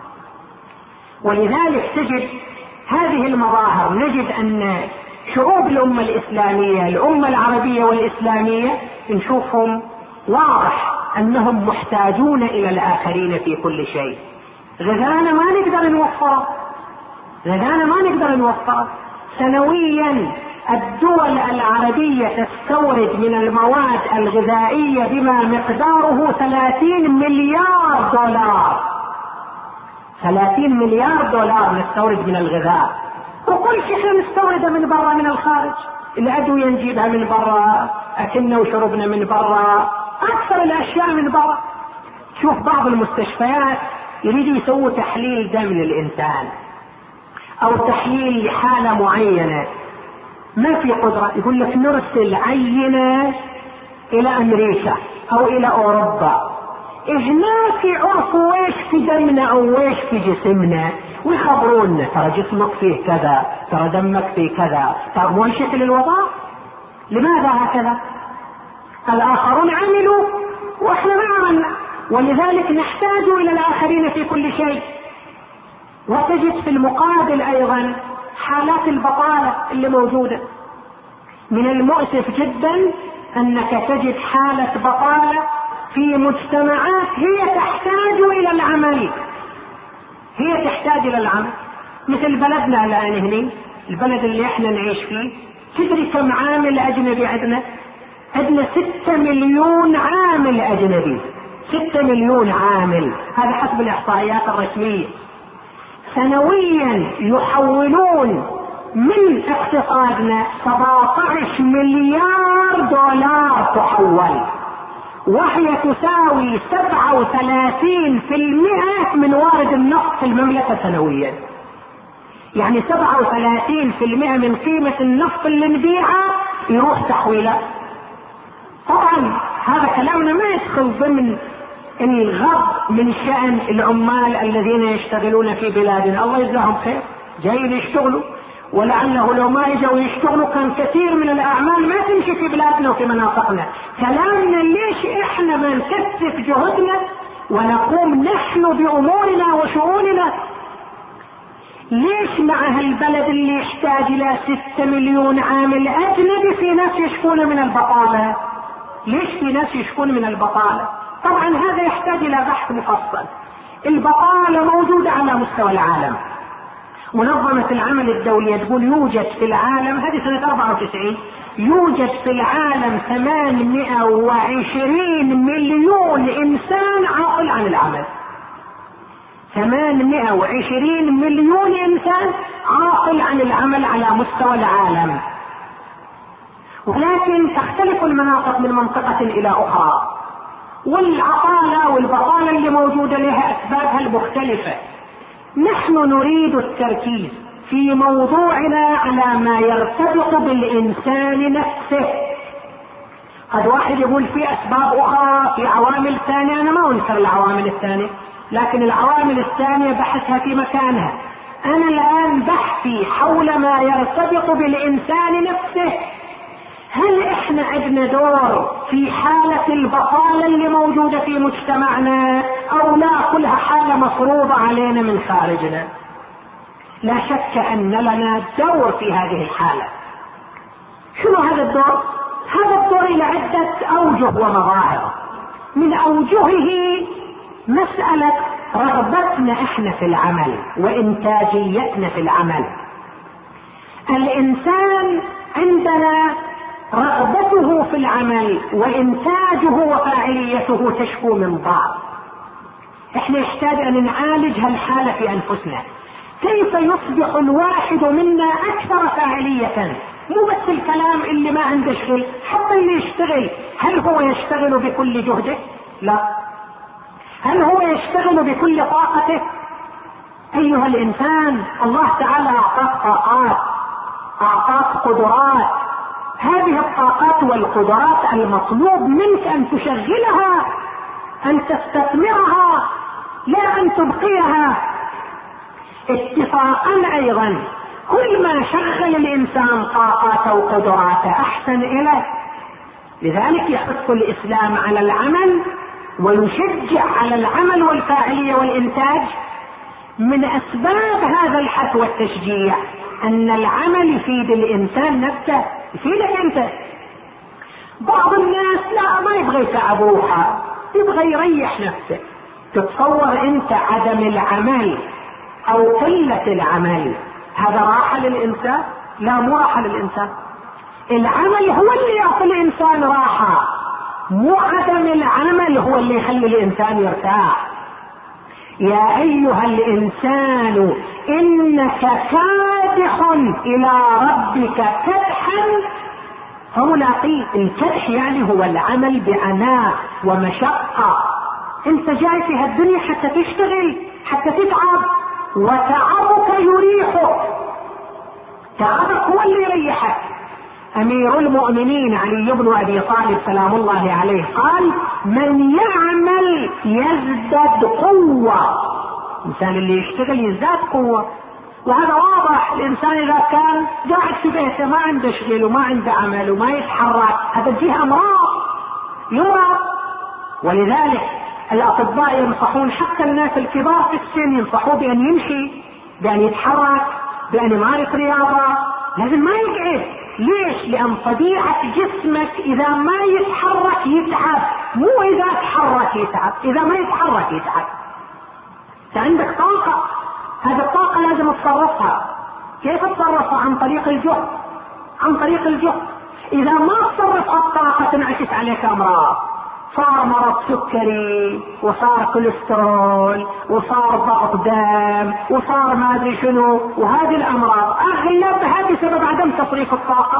ولذلك تجد هذه المظاهر، نجد أن شعوب الأمة الإسلامية الأمة العربية والإسلامية نشوفهم واضح أنهم محتاجون إلى الآخرين في كل شيء. غذانا ما نقدر نوفره غذانا ما نقدر نوفره سنويا الدول العربية تستورد من المواد الغذائية بما مقداره ثلاثين مليار دولار ثلاثين مليار دولار نستورد من الغذاء، وكل شيء احنا نستورده من برا من الخارج. الأدوية نجيبها من برا، أكلنا وشربنا من برا، أكثر الأشياء من برا. شوف بعض المستشفيات يريدوا يسووا تحليل دم للإنسان أو تحليل لحالة معينة، ما في قدرة، يقول لك نرسل عينة إلى أمريكا أو إلى أوروبا، هناك يعرفوا ويش في دمنا أو ويش في جسمنا ويخبرونا ترى جسمك فيه كذا، ترى دمك فيه كذا، ترى مو شكل الوضع. لماذا هكذا؟ الآخرون عملوا وإحنا ما عملنا، ولذلك نحتاج إلى الآخرين في كل شيء. وتجد في المقابل أيضا حالات البطالة اللي موجودة. من المؤسف جدا أنك تجد حالة بطالة في مجتمعات هي تحتاج إلى العمل هي تحتاج إلى العمل مثل بلدنا الآن هنا، البلد اللي احنا نعيش فيه. تدري كم عامل أجنبي عندنا؟ عندنا ستة مليون عامل أجنبي، ستة مليون عامل، هذا حسب الإحصائيات الرسمية. سنويا يحولون من اقتصادنا سبعة عشر مليار دولار تحول، وهي تساوي سبعة وثلاثين بالمئة من وارد النفط في المملكة سنويا. يعني سبعة وثلاثين بالمئة من قيمة النفط اللي نبيعها يروح تحويله. طبعا هذا كلامنا ما يدخل ضمن الغض من شأن العمال الذين يشتغلون في بلادنا، الله يجزاهم خير، جايين يشتغلوا، ولعله لو ما يجوا يشتغلوا كان كثير من الأعمال ما تمشي في بلادنا وفي مناطقنا. كلامنا ليش احنا ما نكثف جهدنا ونقوم نحن بأمورنا وشؤوننا؟ ليش مع هالبلد اللي يحتاج إلى ستة مليون عامل أجنبي في ناس يشكون من البطالة؟ ليش في ناس يشكون من البطالة؟ طبعا هذا يحتاج إلى بحث مفصل. البطالة موجودة على مستوى العالم. منظمة العمل الدولية تقول يوجد في العالم، هذه سنة أربعة وتسعين، يوجد في العالم ثمانمائة وعشرين مليون إنسان عاطل عن العمل. ثمانمائة وعشرين مليون إنسان عاطل عن العمل على مستوى العالم. ولكن تختلف المناطق من منطقة إلى أخرى، والعطالة والبطالة اللي موجودة لها أسبابها المختلفة. نحن نريد التركيز في موضوعنا على ما يرتبط بالإنسان نفسه. قد واحد يقول في أسباب أخرى، في عوامل ثانية، أنا ما أنكر العوامل الثانية، لكن العوامل الثانية بحثها في مكانها. انا الان بحثي حول ما يرتبط بالانسان نفسه، هل احنا عندنا دور في حالة البطالة اللي موجودة في مجتمعنا او لا كلها حالة مفروضة علينا من خارجنا؟ لا شك ان لنا دور في هذه الحالة. شنو هذا الدور؟ هذا الدور لعدة اوجه ومظاهر. من اوجهه مسألة رغبتنا احنا في العمل وانتاجيتنا في العمل. الانسان عندنا رغبته في العمل وانتاجه وفاعليته تشكو من ضعف. احنا يحتاج ان نعالج هالحالة في انفسنا. كيف يصبح الواحد منا اكثر فاعلية؟ مو بس الكلام اللي ما عنده شغل، حتى اللي يشتغل، هل هو يشتغل بكل جهده؟ لا. هل هو يشتغل بكل طاقته؟ ايها الانسان، الله تعالى اعطاك طاقات، اعطاك قدرات. هذه الطاقات والقدرات المطلوب منك ان تشغلها، ان تستثمرها، لا ان تبقيها. اتفاقا ايضا كل ما شغل الانسان طاقاته وقدراته احسن اليه. لذلك يحث الاسلام على العمل ويشجع على العمل والفاعلية والانتاج. من اسباب هذا الحث والتشجيع ان العمل يفيد الانسان نفسه، يفيدك انت. بعض الناس لا ما يبغى يتعبوها، يبغى يريح نفسه. تتصور انت عدم العمل او قلة العمل هذا راحة للانسان؟ لا، مو راحة للانسان. العمل هو اللي يعطي الانسان راحة، مو عدم العمل هو اللي يخلي الانسان يرتاح. يا ايها الانسان انك كادح الى ربك كدحا فملاقيه. الكدح يعني هو العمل بعناء ومشقة. انت جاي في هالدنيا حتى تشتغل، حتى تتعب، وتعبك يريحك. تعبك هو اللي يريحك. امير المؤمنين علي بن ابي طالب سلام الله عليه قال: من يعمل يزداد قوة. الانسان اللي يشتغل يزداد قوة، وهذا واضح. الانسان اذا كان قاعد في بيته ما عنده شغل وما عنده عمل وما يتحرك، هذا فيه امراض، يمرض. ولذلك الاطباء ينصحون حتى الناس الكبار في السن، ينصحوه بان يمشي، بان يتحرك، بان يمارس رياضة. لازم ما يقعد. ليش؟ لان طبيعة جسمك اذا ما يتحرك يتعب، مو اذا تحرك يتعب. اذا ما يتحرك يتعب. انت عندك طاقة، هذه الطاقة لازم تصرفها. كيف تصرفها؟ عن طريق الجهد. عن طريق الجهد. اذا ما تصرف الطاقة تنعكس عليك امراض. صار مرض سكري، وصار كوليسترول، وصار ضغط دم، وصار ما ادري شنو. وهذه الامراض اغلبها بسبب عدم تصريف الطاقة.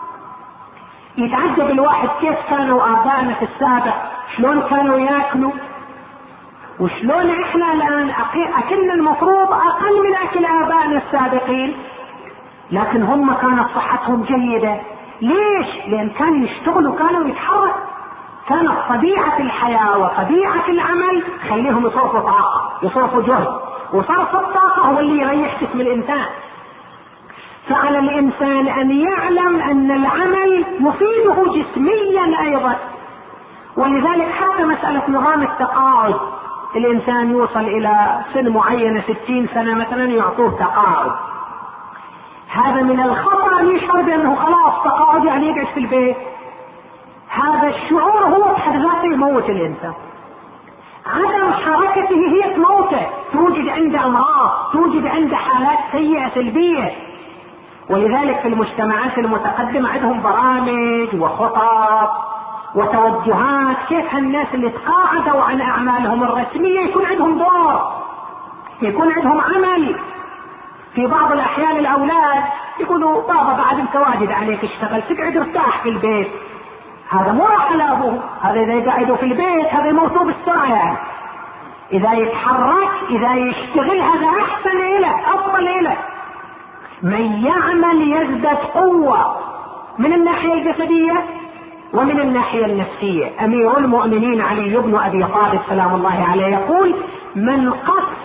يتعجب الواحد كيف كانوا ابائنا في السابق، شلون كانوا ياكلوا، وشلون احنا الان اكلنا المفروض اقل من اكل ابائنا السابقين، لكن هم كانت صحتهم جيدة. ليش؟ لان كانوا يشتغلوا، كانوا يتحرك. كانت طبيعة الحياة وطبيعة العمل خليهم يصرفوا طاقة، يصرفوا جهد. وصرف الطاقة هو اللي يريح جسم الانسان. فعلى الانسان ان يعلم ان العمل يفيده جسميا ايضا. ولذلك حتى مسألة نظام التقاعد، الانسان يوصل الى سن معينة ستين سنة مثلا يعطوه تقاعد. هذا من الخطأ ان يشعر بانه خلاص تقاعد يعني يقعد في البيت. هذا الشعور هو بحد ذاته يموت الانسان. عدم حركته هي تموته، توجد عنده امراض، توجد عنده حالات سيئة سلبية. ولذلك في المجتمعات المتقدمة عندهم برامج وخطط وتوجهات كيف هالناس اللي تقاعدوا عن اعمالهم الرسمية يكون عندهم دور، يكون عندهم عمل. في بعض الاحيان الاولاد يقولوا بابا بعد انت واجد عليك اشتغل، تقعد ارتاح في البيت. هذا مو راح لابوه، هذا اذا يقعدوا في البيت هذا يموتوا بالسرعة. يعني اذا يتحرك، اذا يشتغل، هذا احسن له، افضل له. من يعمل يزداد قوة من الناحية الجسدية ومن الناحية النفسية. امير المؤمنين علي بن ابي طالب سلام الله عليه يقول: من قص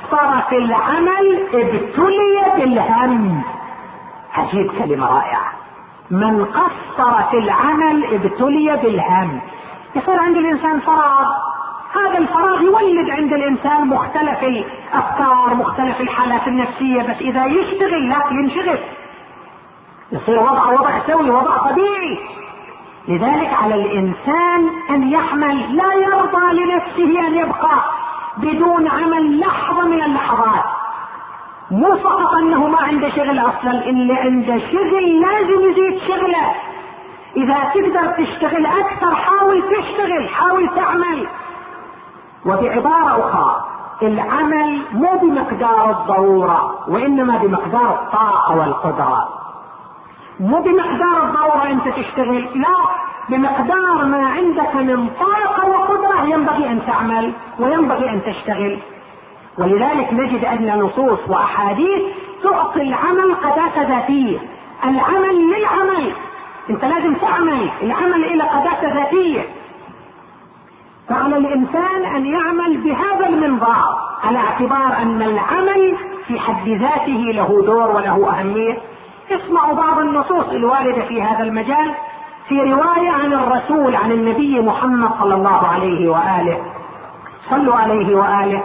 قصر في العمل ابتلي بالهم. عجيب، كلمة رائعة. من قصر في العمل ابتلي بالهم. يصير عند الانسان فراغ، هذا الفراغ يولد عند الانسان مختلف الافكار، مختلف الحالات النفسية، بس اذا يشتغل لا ينشغل، يصير وضع وضع سوي، وضع طبيعي. لذلك على الانسان ان يحمل، لا يرضى لنفسه ان يبقى بدون عمل لحظة من اللحظات. مو فقط انه ما عنده شغل اصلا، اللي عنده شغل لازم يزيد شغله. اذا تقدر تشتغل اكثر حاول تشتغل، حاول تعمل. وبعبارة اخرى، العمل مو بمقدار الضرورة وانما بمقدار الطاقة والقدرة. مو بمقدار الضرورة انت تشتغل، لا، بمقدار ما عندك من طاقة وقدرة ينبغي ان تعمل وينبغي ان تشتغل. ولذلك نجد ان نصوص واحاديث تعطي العمل قداسة ذاتية. العمل للعمل، انت لازم تعمل، العمل الى قداسة ذاتية. فعلى الانسان ان يعمل بهذا المنظار، على اعتبار ان العمل في حد ذاته له دور وله اهمية. اسمعوا بعض النصوص الواردة في هذا المجال في رواية عن الرسول، عن النبي محمد صلى الله عليه وآله. صلوا عليه وآله.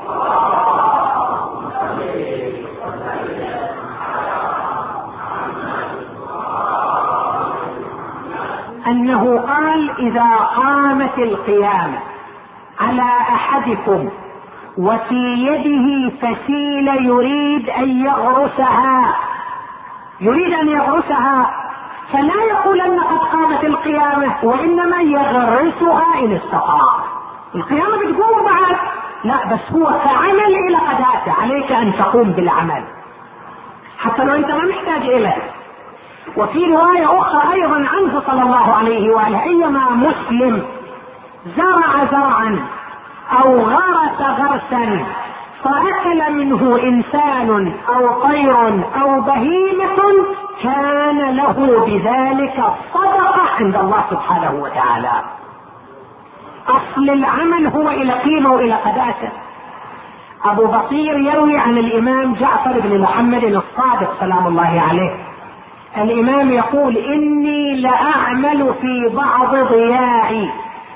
أنه قال: إذا قامت القيامة على أحدكم وفي يده فسيلة يريد أن يغرسها يريد أن يغرسها فلا يقول أن قد قامت القيامة، وإنما يغرسها إن استطاع. القيامة بتقوم بعد، لا، بس هو كعمل إلى قداسة، عليك أن تقوم بالعمل حتى لو أنت ما محتاج إليه. وفي رواية أخرى أيضا عنه صلى الله عليه وآله: أيما مسلم زرع زرعا أو غرس غرسا فأكل منه إنسان أو طير أو بهيمة كان له بذلك صدقة عند الله سبحانه وتعالى. أصل العمل هو إلى قيمة وإلى قداسة. أبو بصير يروي عن الإمام جعفر بن محمد الصادق سلام الله عليه، الإمام يقول: إني لأعمل في بعض ضياعي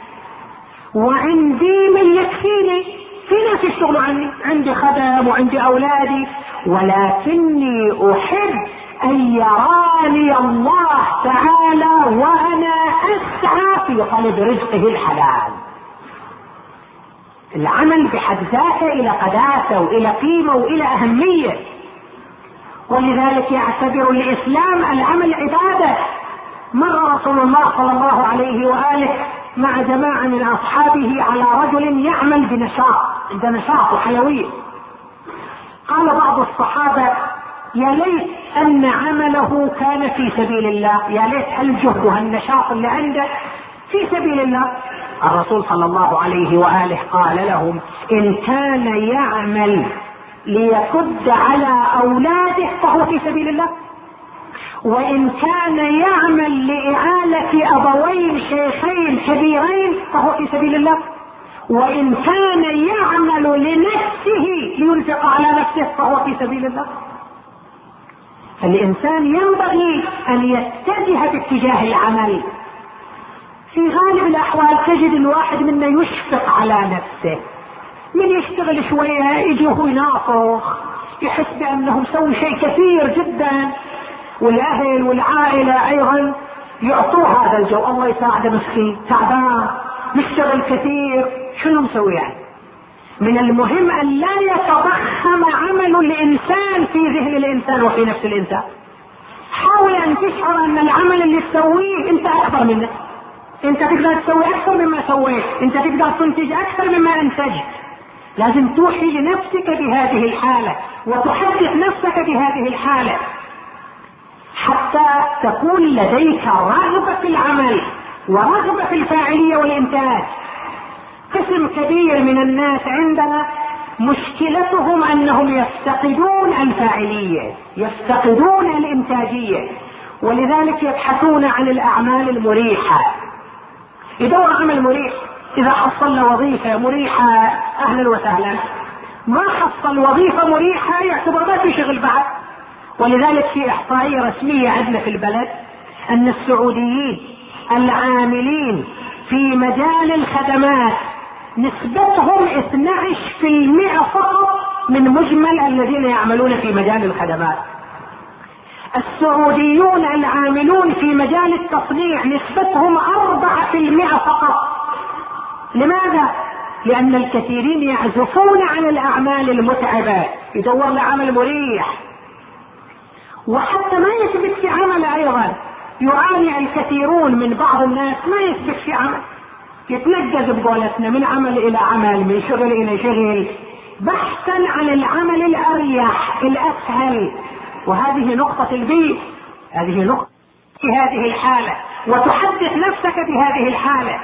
وعندي من يكفيني، في ناس يشتغلوا عني، عندي خدم وعندي أولادي، ولكني أحب أن يراني الله تعالى وأنا أسعى في طلب رزقه الحلال. العمل بحد ذاته إلى قداسة وإلى قيمة وإلى أهمية. ولذلك يعتبر الإسلام العمل عبادة. مر رسول الله صلى الله عليه وآله مع جماعة من أصحابه على رجل يعمل بنشاط، عند نشاط وحيوية. قال بعض الصحابة: يا ليت أن عمله كان في سبيل الله، يا ليت هالجهد وهالنشاط اللي عنده في سبيل الله. الرسول صلى الله عليه وآله قال لهم: إن كان يعمل ليكد على أولاده فهو في سبيل الله، وإن كان يعمل لإعالة أبوين شيخين كبيرين فهو في سبيل الله، وإن كان يعمل لنفسه لينفق على نفسه فهو في سبيل الله. فالإنسان ينبغي أن يتجه باتجاه العمل. في غالب الأحوال تجد الواحد منا يشفق على نفسه، من يشتغل شوية يجي وهو ينافخ، يحس بأنه مسوي شيء كثير جدا، والأهل والعائلة أيضا يعطوه هذا الجو: الله يساعده مسكين تعبان يشتغل كثير، شنو مسوي يعني؟ من المهم أن لا يتضخم عمل الإنسان في ذهن الإنسان وفي نفس الإنسان. حاول أن تشعر أن العمل اللي تسويه أنت أكبر منه، أنت تقدر تسوي أكثر مما سويت، أنت تقدر تنتج أكثر مما أنتجت. لازم توحي لنفسك بهذه الحالة وتحدث نفسك بهذه الحالة حتى تكون لديك رغبة في العمل ورغبة في الفاعلية والإنتاج. قسم كبير من الناس عندنا مشكلتهم أنهم يفتقدون الفاعلية، يفتقدون الإنتاجية، ولذلك يبحثون عن الأعمال المريحة. يدور عمل مريح، إذا حصل له وظيفة مريحة أهلا وسهلا، ما حصل وظيفة مريحة يعتبر ما في شغل بعد. ولذلك في احصائية رسمية عندنا في البلد ان السعوديين العاملين في مجال الخدمات نسبتهم اثني عشر بالمئة فقط من مجمل الذين يعملون في مجال الخدمات. السعوديون العاملون في مجال التصنيع نسبتهم أربعة بالمئة فقط. لماذا؟ لأن الكثيرين يعزفون عن الأعمال المتعبة، يدور لعمل مريح. وحتى ما يثبت في عمل أيضا، يعاني الكثيرون من بعض الناس ما يثبت في عمل، يتنجز بقولتنا من عمل إلى عمل، من شغل إلى شغل، بحثا عن العمل الأريح الأسهل. وهذه نقطة البيت، هذه نقطة في هذه الحالة، وتحدث نفسك بهذه الحالة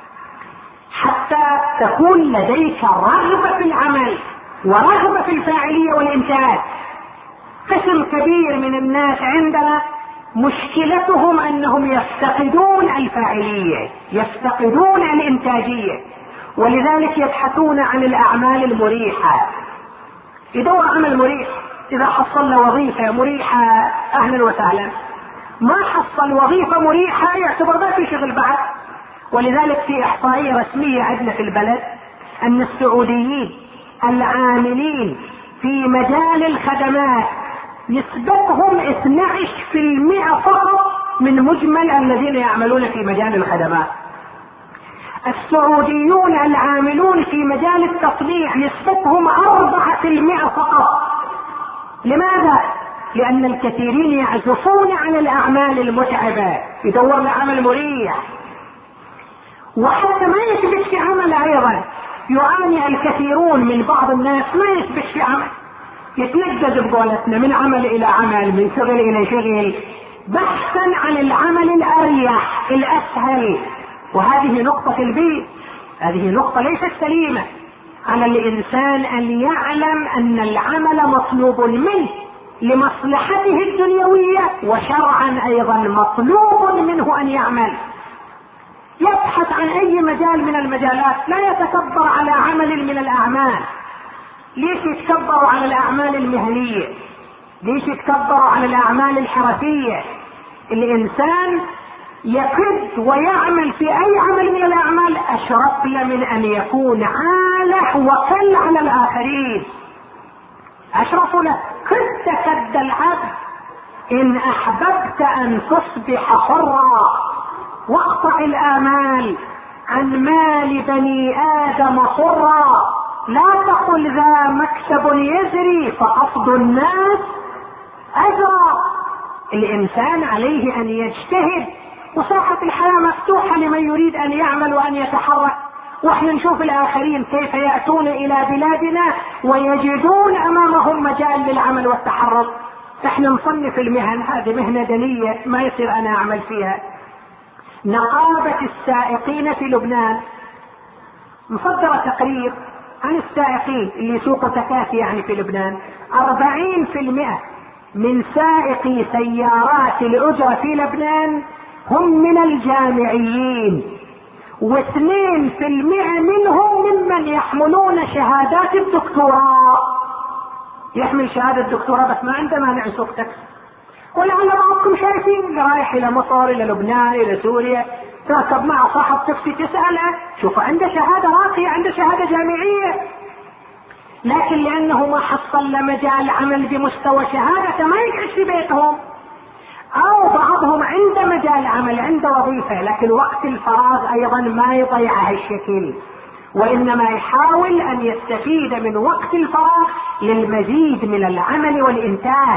حتى تكون لديك رغبة في العمل ورغبة في الفاعلية والإنتاج. قسم كبير من الناس عندنا مشكلتهم أنهم يفتقدون الفاعلية، يفتقدون الإنتاجية، ولذلك يبحثون عن الأعمال المريحة، يدور عمل مريح. إذا حصل وظيفة مريحة أهلا وسهلا، ما حصل وظيفة مريحة يعتبر ما في شغل بعد. ولذلك في إحصائية رسمية عندنا في البلد أن السعوديين العاملين في مجال الخدمات نسبتهم اثني عشر بالمئة فقط من مجمل الذين يعملون في مجال الخدمات. السعوديون العاملون في مجال التصنيع نسبتهم أربعة بالمئة فقط. لماذا؟ لأن الكثيرين يعزفون عن الأعمال المتعبة، يدور لعمل مريح. وحتى ما يثبت في عمل أيضا، يعاني الكثيرون من بعض الناس ما يثبت في عمل، يتنجز بقولتنا من عمل إلى عمل، من شغل إلى شغل، بحثا عن العمل الأريح الأسهل. وهذه نقطة البيت، هذه نقطة ليست سليمة. على الإنسان أن يعلم أن العمل مطلوب منه لمصلحته الدنيوية، وشرعا أيضا مطلوب منه أن يعمل، يبحث عن أي مجال من المجالات، لا يتكبر على عمل من الأعمال. ليش يتكبروا على الأعمال المهنية؟ ليش يتكبروا على الأعمال الحرفية؟ الإنسان يقد ويعمل في أي عمل من الأعمال أشرف له من أن يكون عالة وكل على الآخرين، أشرف له. كد كد العبد إن أحببت أن تصبح حرا، واقطع الآمال عن مال بني آدم حرا. لا تقل ذا مكسب يزري فقصد الناس أجرا. الإنسان عليه أن يجتهد، وساحة الحياة مفتوحة لمن يريد أن يعمل وأن يتحرك. واحنا نشوف الآخرين كيف يأتون إلى بلادنا ويجدون أمامهم مجال للعمل والتحرك. احنا نصنف المهن، هذه مهنة دنية ما يصير أنا أعمل فيها. نقابة السائقين في لبنان مصدرة تقرير عن السائقين اللي يسوقوا تكاسي يعني في لبنان، أربعين بالمئة من سائقي سيارات الأجرة في لبنان هم من الجامعيين، واثنين في المئة منهم ممن يحملون شهادات الدكتوراه. يحمل شهادة دكتوراه بس ما عنده مانع يسوق تاكسي. ولعل بعضكم شايفين اللي رايح إلى مصر إلى لبنان إلى سوريا تركب مع صاحب تاكسي تسأله شوف عنده شهادة راقية، عنده شهادة جامعية، لكن لأنه ما حصل له مجال عمل بمستوى شهادة ما يقعد في بيتهم، أو بعضهم عنده مجال عمل عنده وظيفة لكن وقت الفراغ أيضا ما يضيع هالشكل، وإنما يحاول أن يستفيد من وقت الفراغ للمزيد من العمل والإنتاج.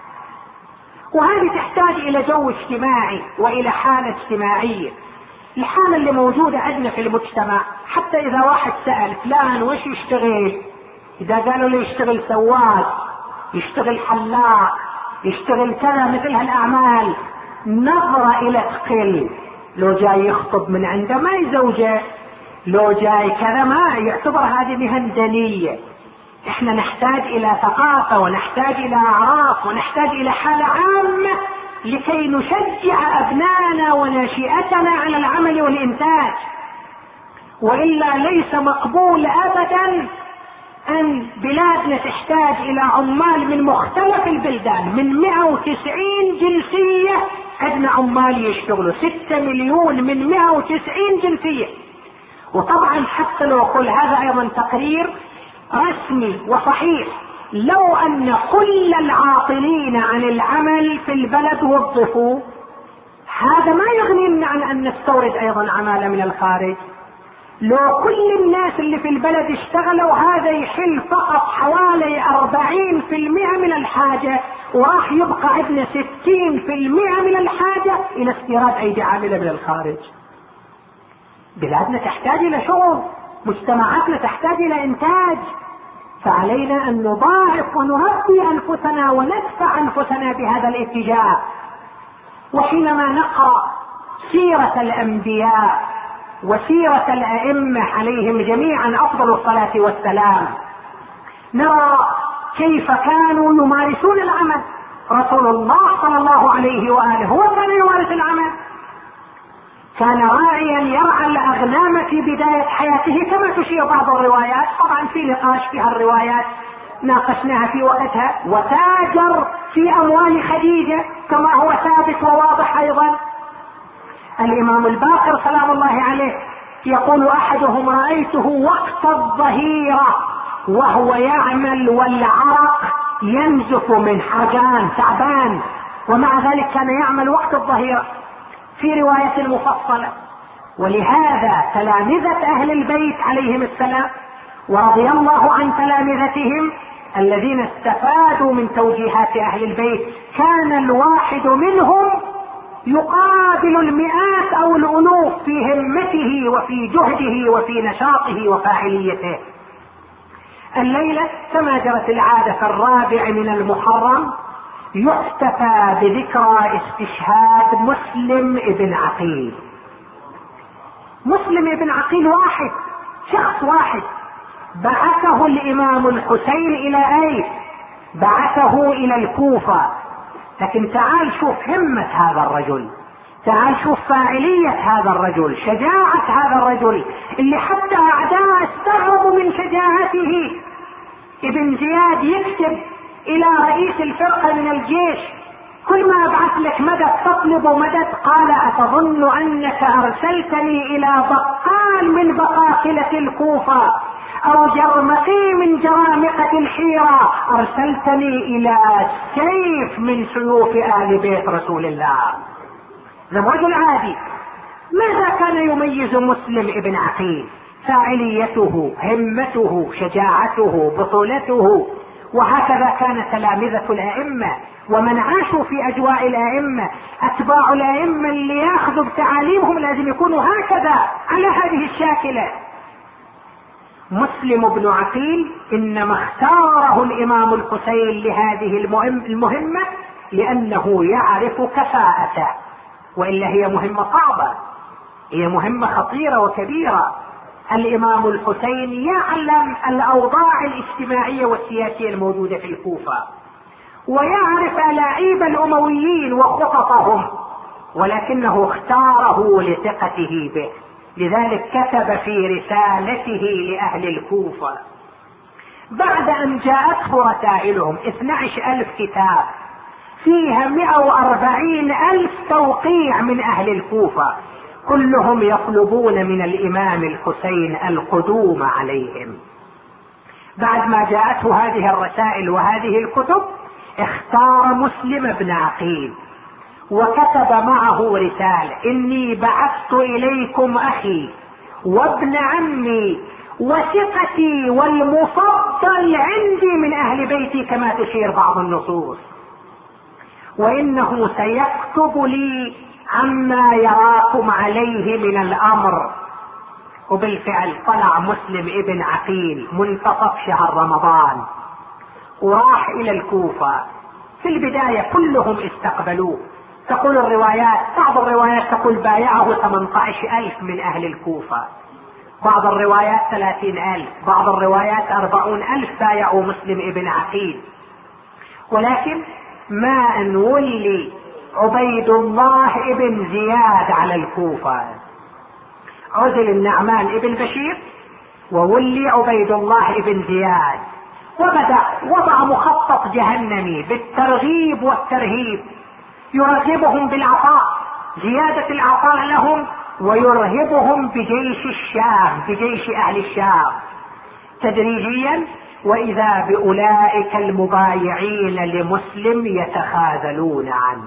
وهذه تحتاج إلى جو اجتماعي وإلى حالة اجتماعية. الحالة اللي موجودة عندنا في المجتمع، حتى إذا واحد سأل فلان وش يشتغل، إذا قالوا له يشتغل سواق، يشتغل حلاق، يشتغل كذا مثل هالأعمال، نظرة إلى ثقل. لو جاي يخطب من عنده ما يزوجه، لو جاي كذا ما يعتبر هذه مهن دنية. احنا نحتاج الى ثقافة ونحتاج الى اعراف ونحتاج الى حالة عامة لكي نشجع ابنائنا وناشئتنا على العمل والانتاج، والا ليس مقبول ابدا ان بلادنا تحتاج الى عمال من مختلف البلدان، من مئة وتسعين جنسية عندنا عمال يشتغلوا، ستة مليون من مئة وتسعين جنسية. وطبعا حتى لو قل هذا ايضا تقرير رسمي وصحيح، لو ان كل العاطلين عن العمل في البلد وظفوا، هذا ما يغنينا عن ان نستورد ايضا عمالة من الخارج. لو كل الناس اللي في البلد اشتغلوا، هذا يحل فقط حوالي أربعين في المئة من الحاجة، وراح يبقى عندنا ستين في المئة من الحاجة الى استيراد ايدي عاملة من الخارج. بلادنا تحتاج الى شغل، مجتمعاتنا تحتاج الى انتاج، فعلينا ان نضاعف ونربي انفسنا وندفع انفسنا بهذا الاتجاه. وحينما نقرأ سيرة الانبياء وسيرة الائمة عليهم جميعا افضل الصلاة والسلام، نرى كيف كانوا يمارسون العمل. رسول الله صلى الله عليه وآله هو كان يمارس العمل، كان راعيا يرعى الاغنام في بداية حياته كما تشير بعض الروايات، طبعا في نقاش فيها الروايات ناقشناها في وقتها. وتاجر في اموال خديجة كما هو ثابت وواضح ايضا. الامام الباقر سلام الله عليه يقول احدهم رأيته وقت الظهيرة وهو يعمل والعرق ينزف من حرجان تعبان، ومع ذلك كان يعمل وقت الظهيرة في رواية مفصلة. ولهذا تلامذة اهل البيت عليهم السلام ورضي الله عن تلامذتهم الذين استفادوا من توجيهات اهل البيت، كان الواحد منهم يقابل المئات او الالوف في همته وفي جهده وفي نشاطه وفاعليته. الليلة كما جرت العادة في الرابع من المحرم يحتفى بذكرى استشهاد مسلم ابن عقيل. مسلم ابن عقيل واحد، شخص واحد بعثه الامام الحسين الى اين؟ بعثه الى الكوفة. لكن تعال شوف همة هذا الرجل، تعال شوف فاعلية هذا الرجل، شجاعة هذا الرجل اللي حتى اعداء استغربوا من شجاعته. ابن زياد يكتب الى رئيس الفرقة من الجيش: كل ما ابعث لك مدد تطلب مدد، قال اتظن انك ارسلتني الى بقال من بقاقلة الكوفة او جرمقي من جرامقة الحيرة، ارسلتني الى سيف من سيوف ال بيت رسول الله. ذا رجل عادي. ماذا كان يميز مسلم ابن عقيل؟ فاعليته، همته، شجاعته، بطولته. وهكذا كان تلامذة الائمة ومن عاشوا في اجواء الائمة، اتباع الائمة اللي ياخذوا بتعاليمهم لازم يكونوا هكذا على هذه الشاكلة. مسلم بن عقيل انما اختاره الامام الحسين لهذه المهمة لانه يعرف كفاءته، والا هي مهمة صعبة، هي مهمة خطيرة وكبيرة. الامام الحسين يعلم الاوضاع الاجتماعية والسياسية الموجودة في الكوفة، ويعرف ألاعيب الامويين وخططهم، ولكنه اختاره لثقته به. لذلك كتب في رسالته لأهل الكوفة بعد أن جاءته رسائلهم اثني عشر ألف كتاب فيها مئة وأربعين ألف توقيع من أهل الكوفة، كلهم يطلبون من الإمام الحسين القدوم عليهم. بعد ما جاءته هذه الرسائل وهذه الكتب، اختار مسلم بن عقيل وكتب معه رسالة: إني بعثت إليكم أخي وابن عمي وثقتي والمفضل عندي من أهل بيتي كما تشير بعض النصوص، وإنه سيكتب لي عما يراكم عليه من الأمر. وبالفعل طلع مسلم ابن عقيل منتصف شهر رمضان وراح إلى الكوفة. في البداية كلهم استقبلوه. تقول الروايات، بعض الروايات تقول بايعه ثمانية عشر ألف من أهل الكوفة، بعض الروايات ثلاثين ألف، بعض الروايات أربعون ألف بايعوا مسلم ابن عقيل. ولكن ما أن ولي عبيد الله ابن زياد على الكوفة، عزل النعمان ابن بشير وولي عبيد الله بن زياد، وبدأ وضع مخطط جهنمي بالترغيب والترهيب، يرغبهم بالعطاء، زيادة العطاء لهم، ويرهبهم بجيش الشام، بجيش أهل الشام. تدريجيا وإذا بأولئك المبايعين لمسلم يتخاذلون عنه.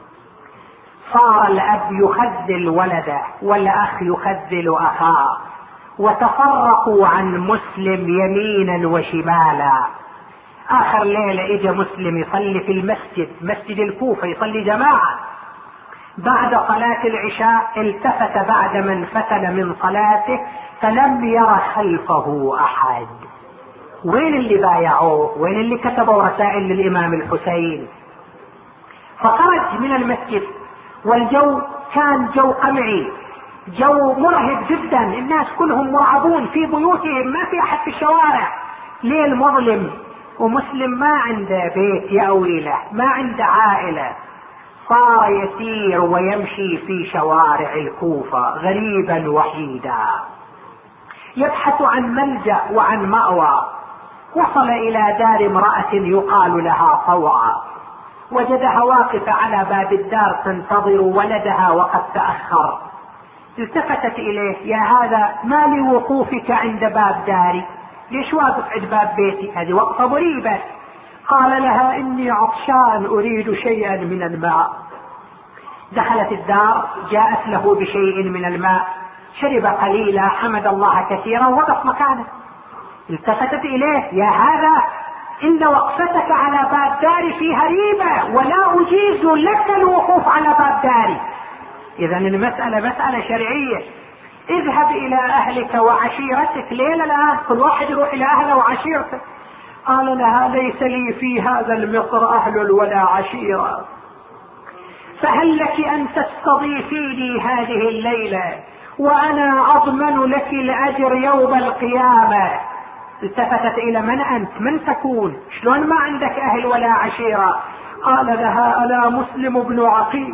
صار الأب يخذل ولده والأخ يخذل أخاه، وتفرقوا عن مسلم يمينا وشمالا. آخر ليلة اجى مسلم يصلي في المسجد، مسجد الكوفة، يصلي جماعة. بعد صلاة العشاء التفت بعد ما انفتل من صلاته فلم ير خلفه أحد. وين اللي بايعوه؟ وين اللي كتبوا رسائل للإمام الحسين؟ فخرج من المسجد والجو كان جو قمعي، جو مرهب جدا، الناس كلهم مرعبون في بيوتهم، ما في أحد في الشوارع، ليل مظلم، ومسلم ما عنده بيت يأوي له، ما عنده عائلة. صار يسير ويمشي في شوارع الكوفة غريبا وحيدا يبحث عن ملجأ وعن مأوى. وصل إلى دار امرأة يقال لها طوعة، وجدها واقفة على باب الدار تنتظر ولدها وقد تأخر. التفتت إليه: يا هذا ما لوقوفك عند باب داري؟ ليش واقف عند باب بيتي؟ هذه وقفة مريبة. قال لها: إني عطشان أريد شيئا من الماء. دخلت الدار، جاءت له بشيء من الماء، شرب قليلا، حمد الله كثيرا، وقف مكانه. التفتت إليه: يا هذا إن وقفتك على باب داري فيها ريبة، ولا أجيز لك الوقوف على باب داري. إذا المسألة مسألة شرعية. اذهب إلى أهلك وعشيرتك ليلة الآن، كل واحد يروح إلى أهله وعشيرته. قال لها: ليس لي في هذا المصر أهل ولا عشيرة، فهل لك أن تستضيفيني هذه الليلة وأنا أضمن لك الأجر يوم القيامة؟ التفتت إلى: من أنت؟ من تكون؟ شلون ما عندك أهل ولا عشيرة؟ قال لها: أنا مسلم بن عقيل،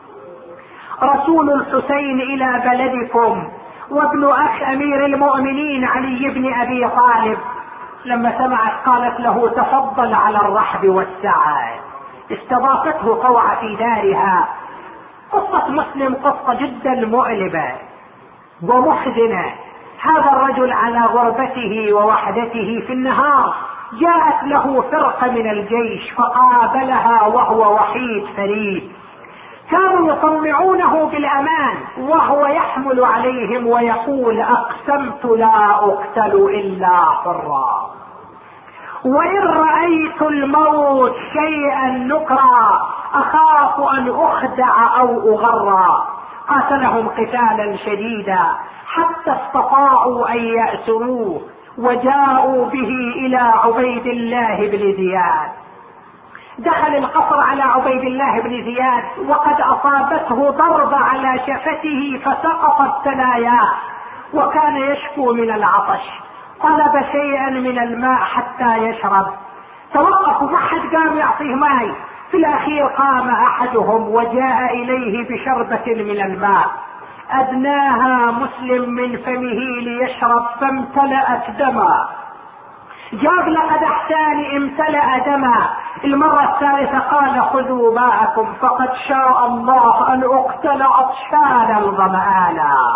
رسول الحسين إلى بلدكم، وابن أخ أمير المؤمنين علي بن أبي طالب. لما سمعت قالت له: تفضل على الرحب والسعة. استضافته طوعة في دارها. قصة مسلم قصة جدا مؤلمة ومحزنة. هذا الرجل على غربته ووحدته في النهار، جاءت له فرقة من الجيش فقابلها وهو وحيد فريد. كانوا يطمعونه بالأمان وهو يحمل عليهم ويقول: أقسمت لا أقتل إلا حرا، وإن رأيت الموت شيئا نكرا أخاف أن أخدع أو أغرى. قاتلهم قتالا شديدا حتى استطاعوا أن يأسروه، وجاءوا به إلى عبيد الله بن زياد. دخل القصر على عبيد الله بن زياد وقد أصابته ضربة على شفته فسقطت ثناياه، وكان يشكو من العطش. طلب شيئا من الماء حتى يشرب، توقفوا، ما حد قام يعطيه ماء. في الأخير قام أحدهم وجاء إليه بشربة من الماء، أدناها مسلم من فمه ليشرب فامتلأت دما. جاب لقد احتاني امتلأ دما. المرة الثالثة قال: خذوا ماءكم فقد شاء الله أن أقتل عطشانا ظمآنا.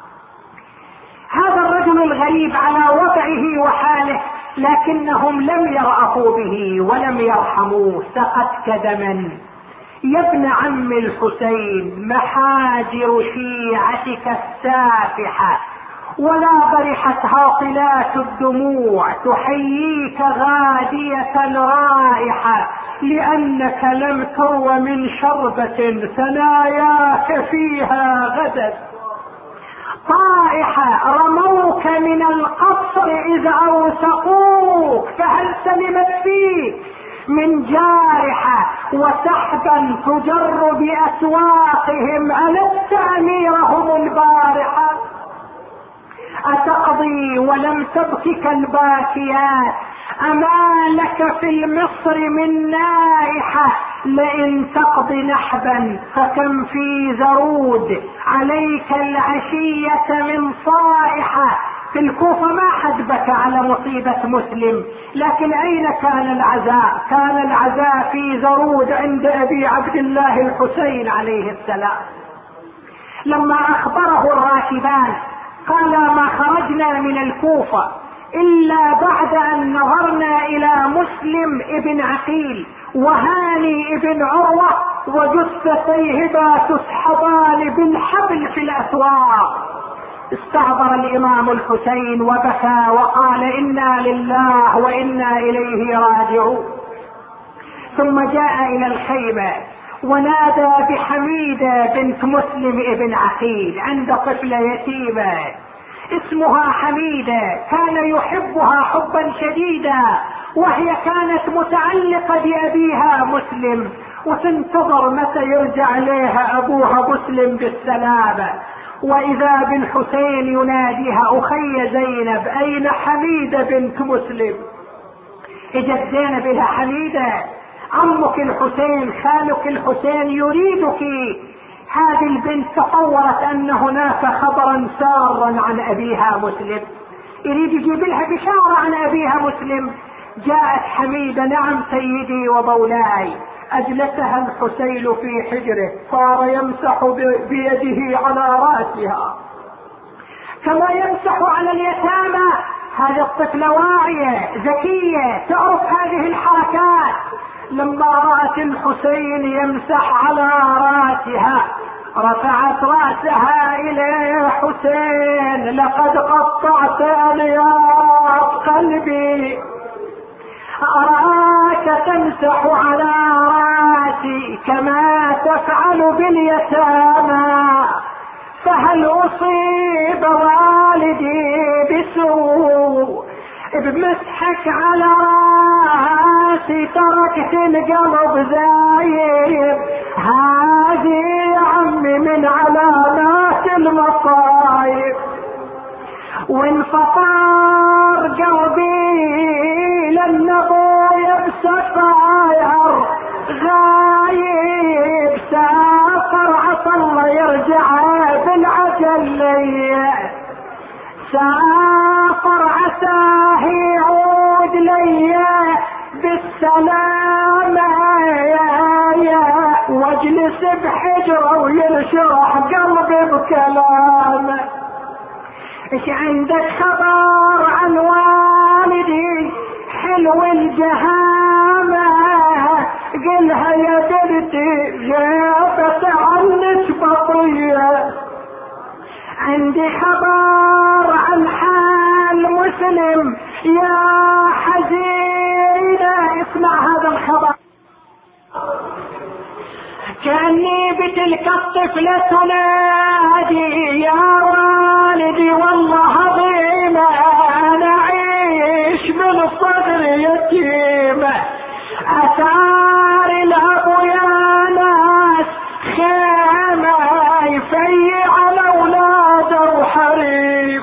هذا الرجل الغريب على وضعه وحاله، لكنهم لم يرأفوا به ولم يرحموه. سقت كدما. يا ابن عم الحسين، محاجر شيعتك السافحة ولا برحت هاطلات الدموع تحييك غادية رائحة، لأنك لم تروى من شربة ثناياك فيها غدت. طائحة رموك من القصر إذ أوثقوك، فهل سلمت فيك من جارحة وسحبا تجر بأسواقهم ألست أميرهم البارحة؟ أتقضي ولم تبكك الباكيات؟ أما لك في المصر من نائحة؟ لئن تقض نحبا فكم في زرود، عليك العشية من صائحة في الكوفة ما حد بكى على مصيبة مسلم، لكن أين كان العزاء؟ كان العزاء في زرود عند أبي عبد الله الحسين عليه السلام. لما أخبره الراكبان قال ما خرجنا من الكوفة إلا بعد أن نظرنا إلى مسلم ابن عقيل وهاني ابن عروة وجثتيهما تسحبان بالحبل في الأسواق. استعبر الإمام الحسين وبكى وقال إنا لله وإنا إليه راجعون. ثم جاء إلى الخيمة ونادى بحميدة بنت مسلم ابن عقيل، عند طفلة يتيمة اسمها حميدة، كان يحبها حبا شديدا، وهي كانت متعلقة بأبيها مسلم وتنتظر متى يرجع لها أبوها مسلم بالسلامة. وإذا بالحسين يناديها أخي زينب أين حميدة بنت مسلم؟ اجت زينب إلى حميدة، عمك الحسين خالك الحسين يريدك. هذه البنت تصورت أن هناك خبرا سارا عن أبيها مسلم، يريد يجيب لها بشارة عن أبيها مسلم. جاءت حميدة نعم سيدي ومولاي. أجلسها الحسين في حجره، صار يمسح بيده على رأسها كما يمسح على اليتامى. هذه الطفلة واعية ذكية تعرف هذه الحركات. لما رأت الحسين يمسح على رأسها رفعت رأسها إليه، حسين لقد قطعت ألياف قلبي، أراك تمسح على رأسي كما تفعل باليتامى، فهل أصيب والدي بسوء بمسحك على رأسي؟ تركت القلب زايد، هذه يا عمي من علامات المصايب. وانفطر قلبي لأن ابويا بسفاير غايب، سافر عسى الله يرجع بالعجل لي، سافر عساه يعود لي بالسلامة، يا يا واجلس بحجره وينشرح قلبي بكلامه. ايش عندك خبر عن والدي حلو الجهامة؟ قلها يا بنتي غابت عنك بطية. عندي خبر عن حال مسلم يا حزينة، اسمع هذا الخبر. كأني بتلك الطفلة تنادي يا والدي والله عظيمة، أنا أعيش من صدر يتيمة، أثار الأب يا ناس خيمة يفيع على أولاده وحريم.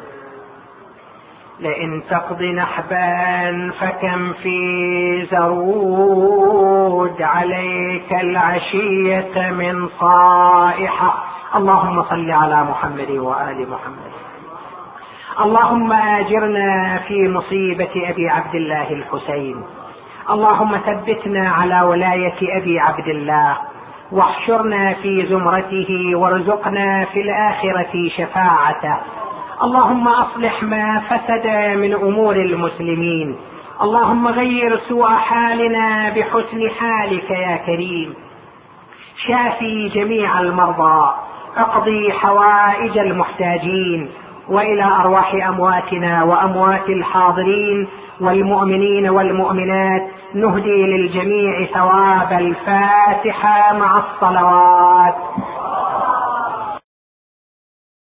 لئن تقضي نحبا فكم في زرود، عليك العشية من صائحة. اللهم صل على محمد وآل محمد. اللهم آجرنا في مصيبة أبي عبد الله الحسين، اللهم ثبتنا على ولاية أبي عبد الله، واحشرنا في زمرته، وارزقنا في الآخرة شفاعته. اللهم أصلح ما فسد من أمور المسلمين، اللهم غير سوء حالنا بحسن حالك يا كريم. شافي جميع المرضى، اقضي حوائج المحتاجين، وإلى أرواح أمواتنا وأموات الحاضرين والمؤمنين والمؤمنات نهدي للجميع ثواب الفاتحة مع الصلوات.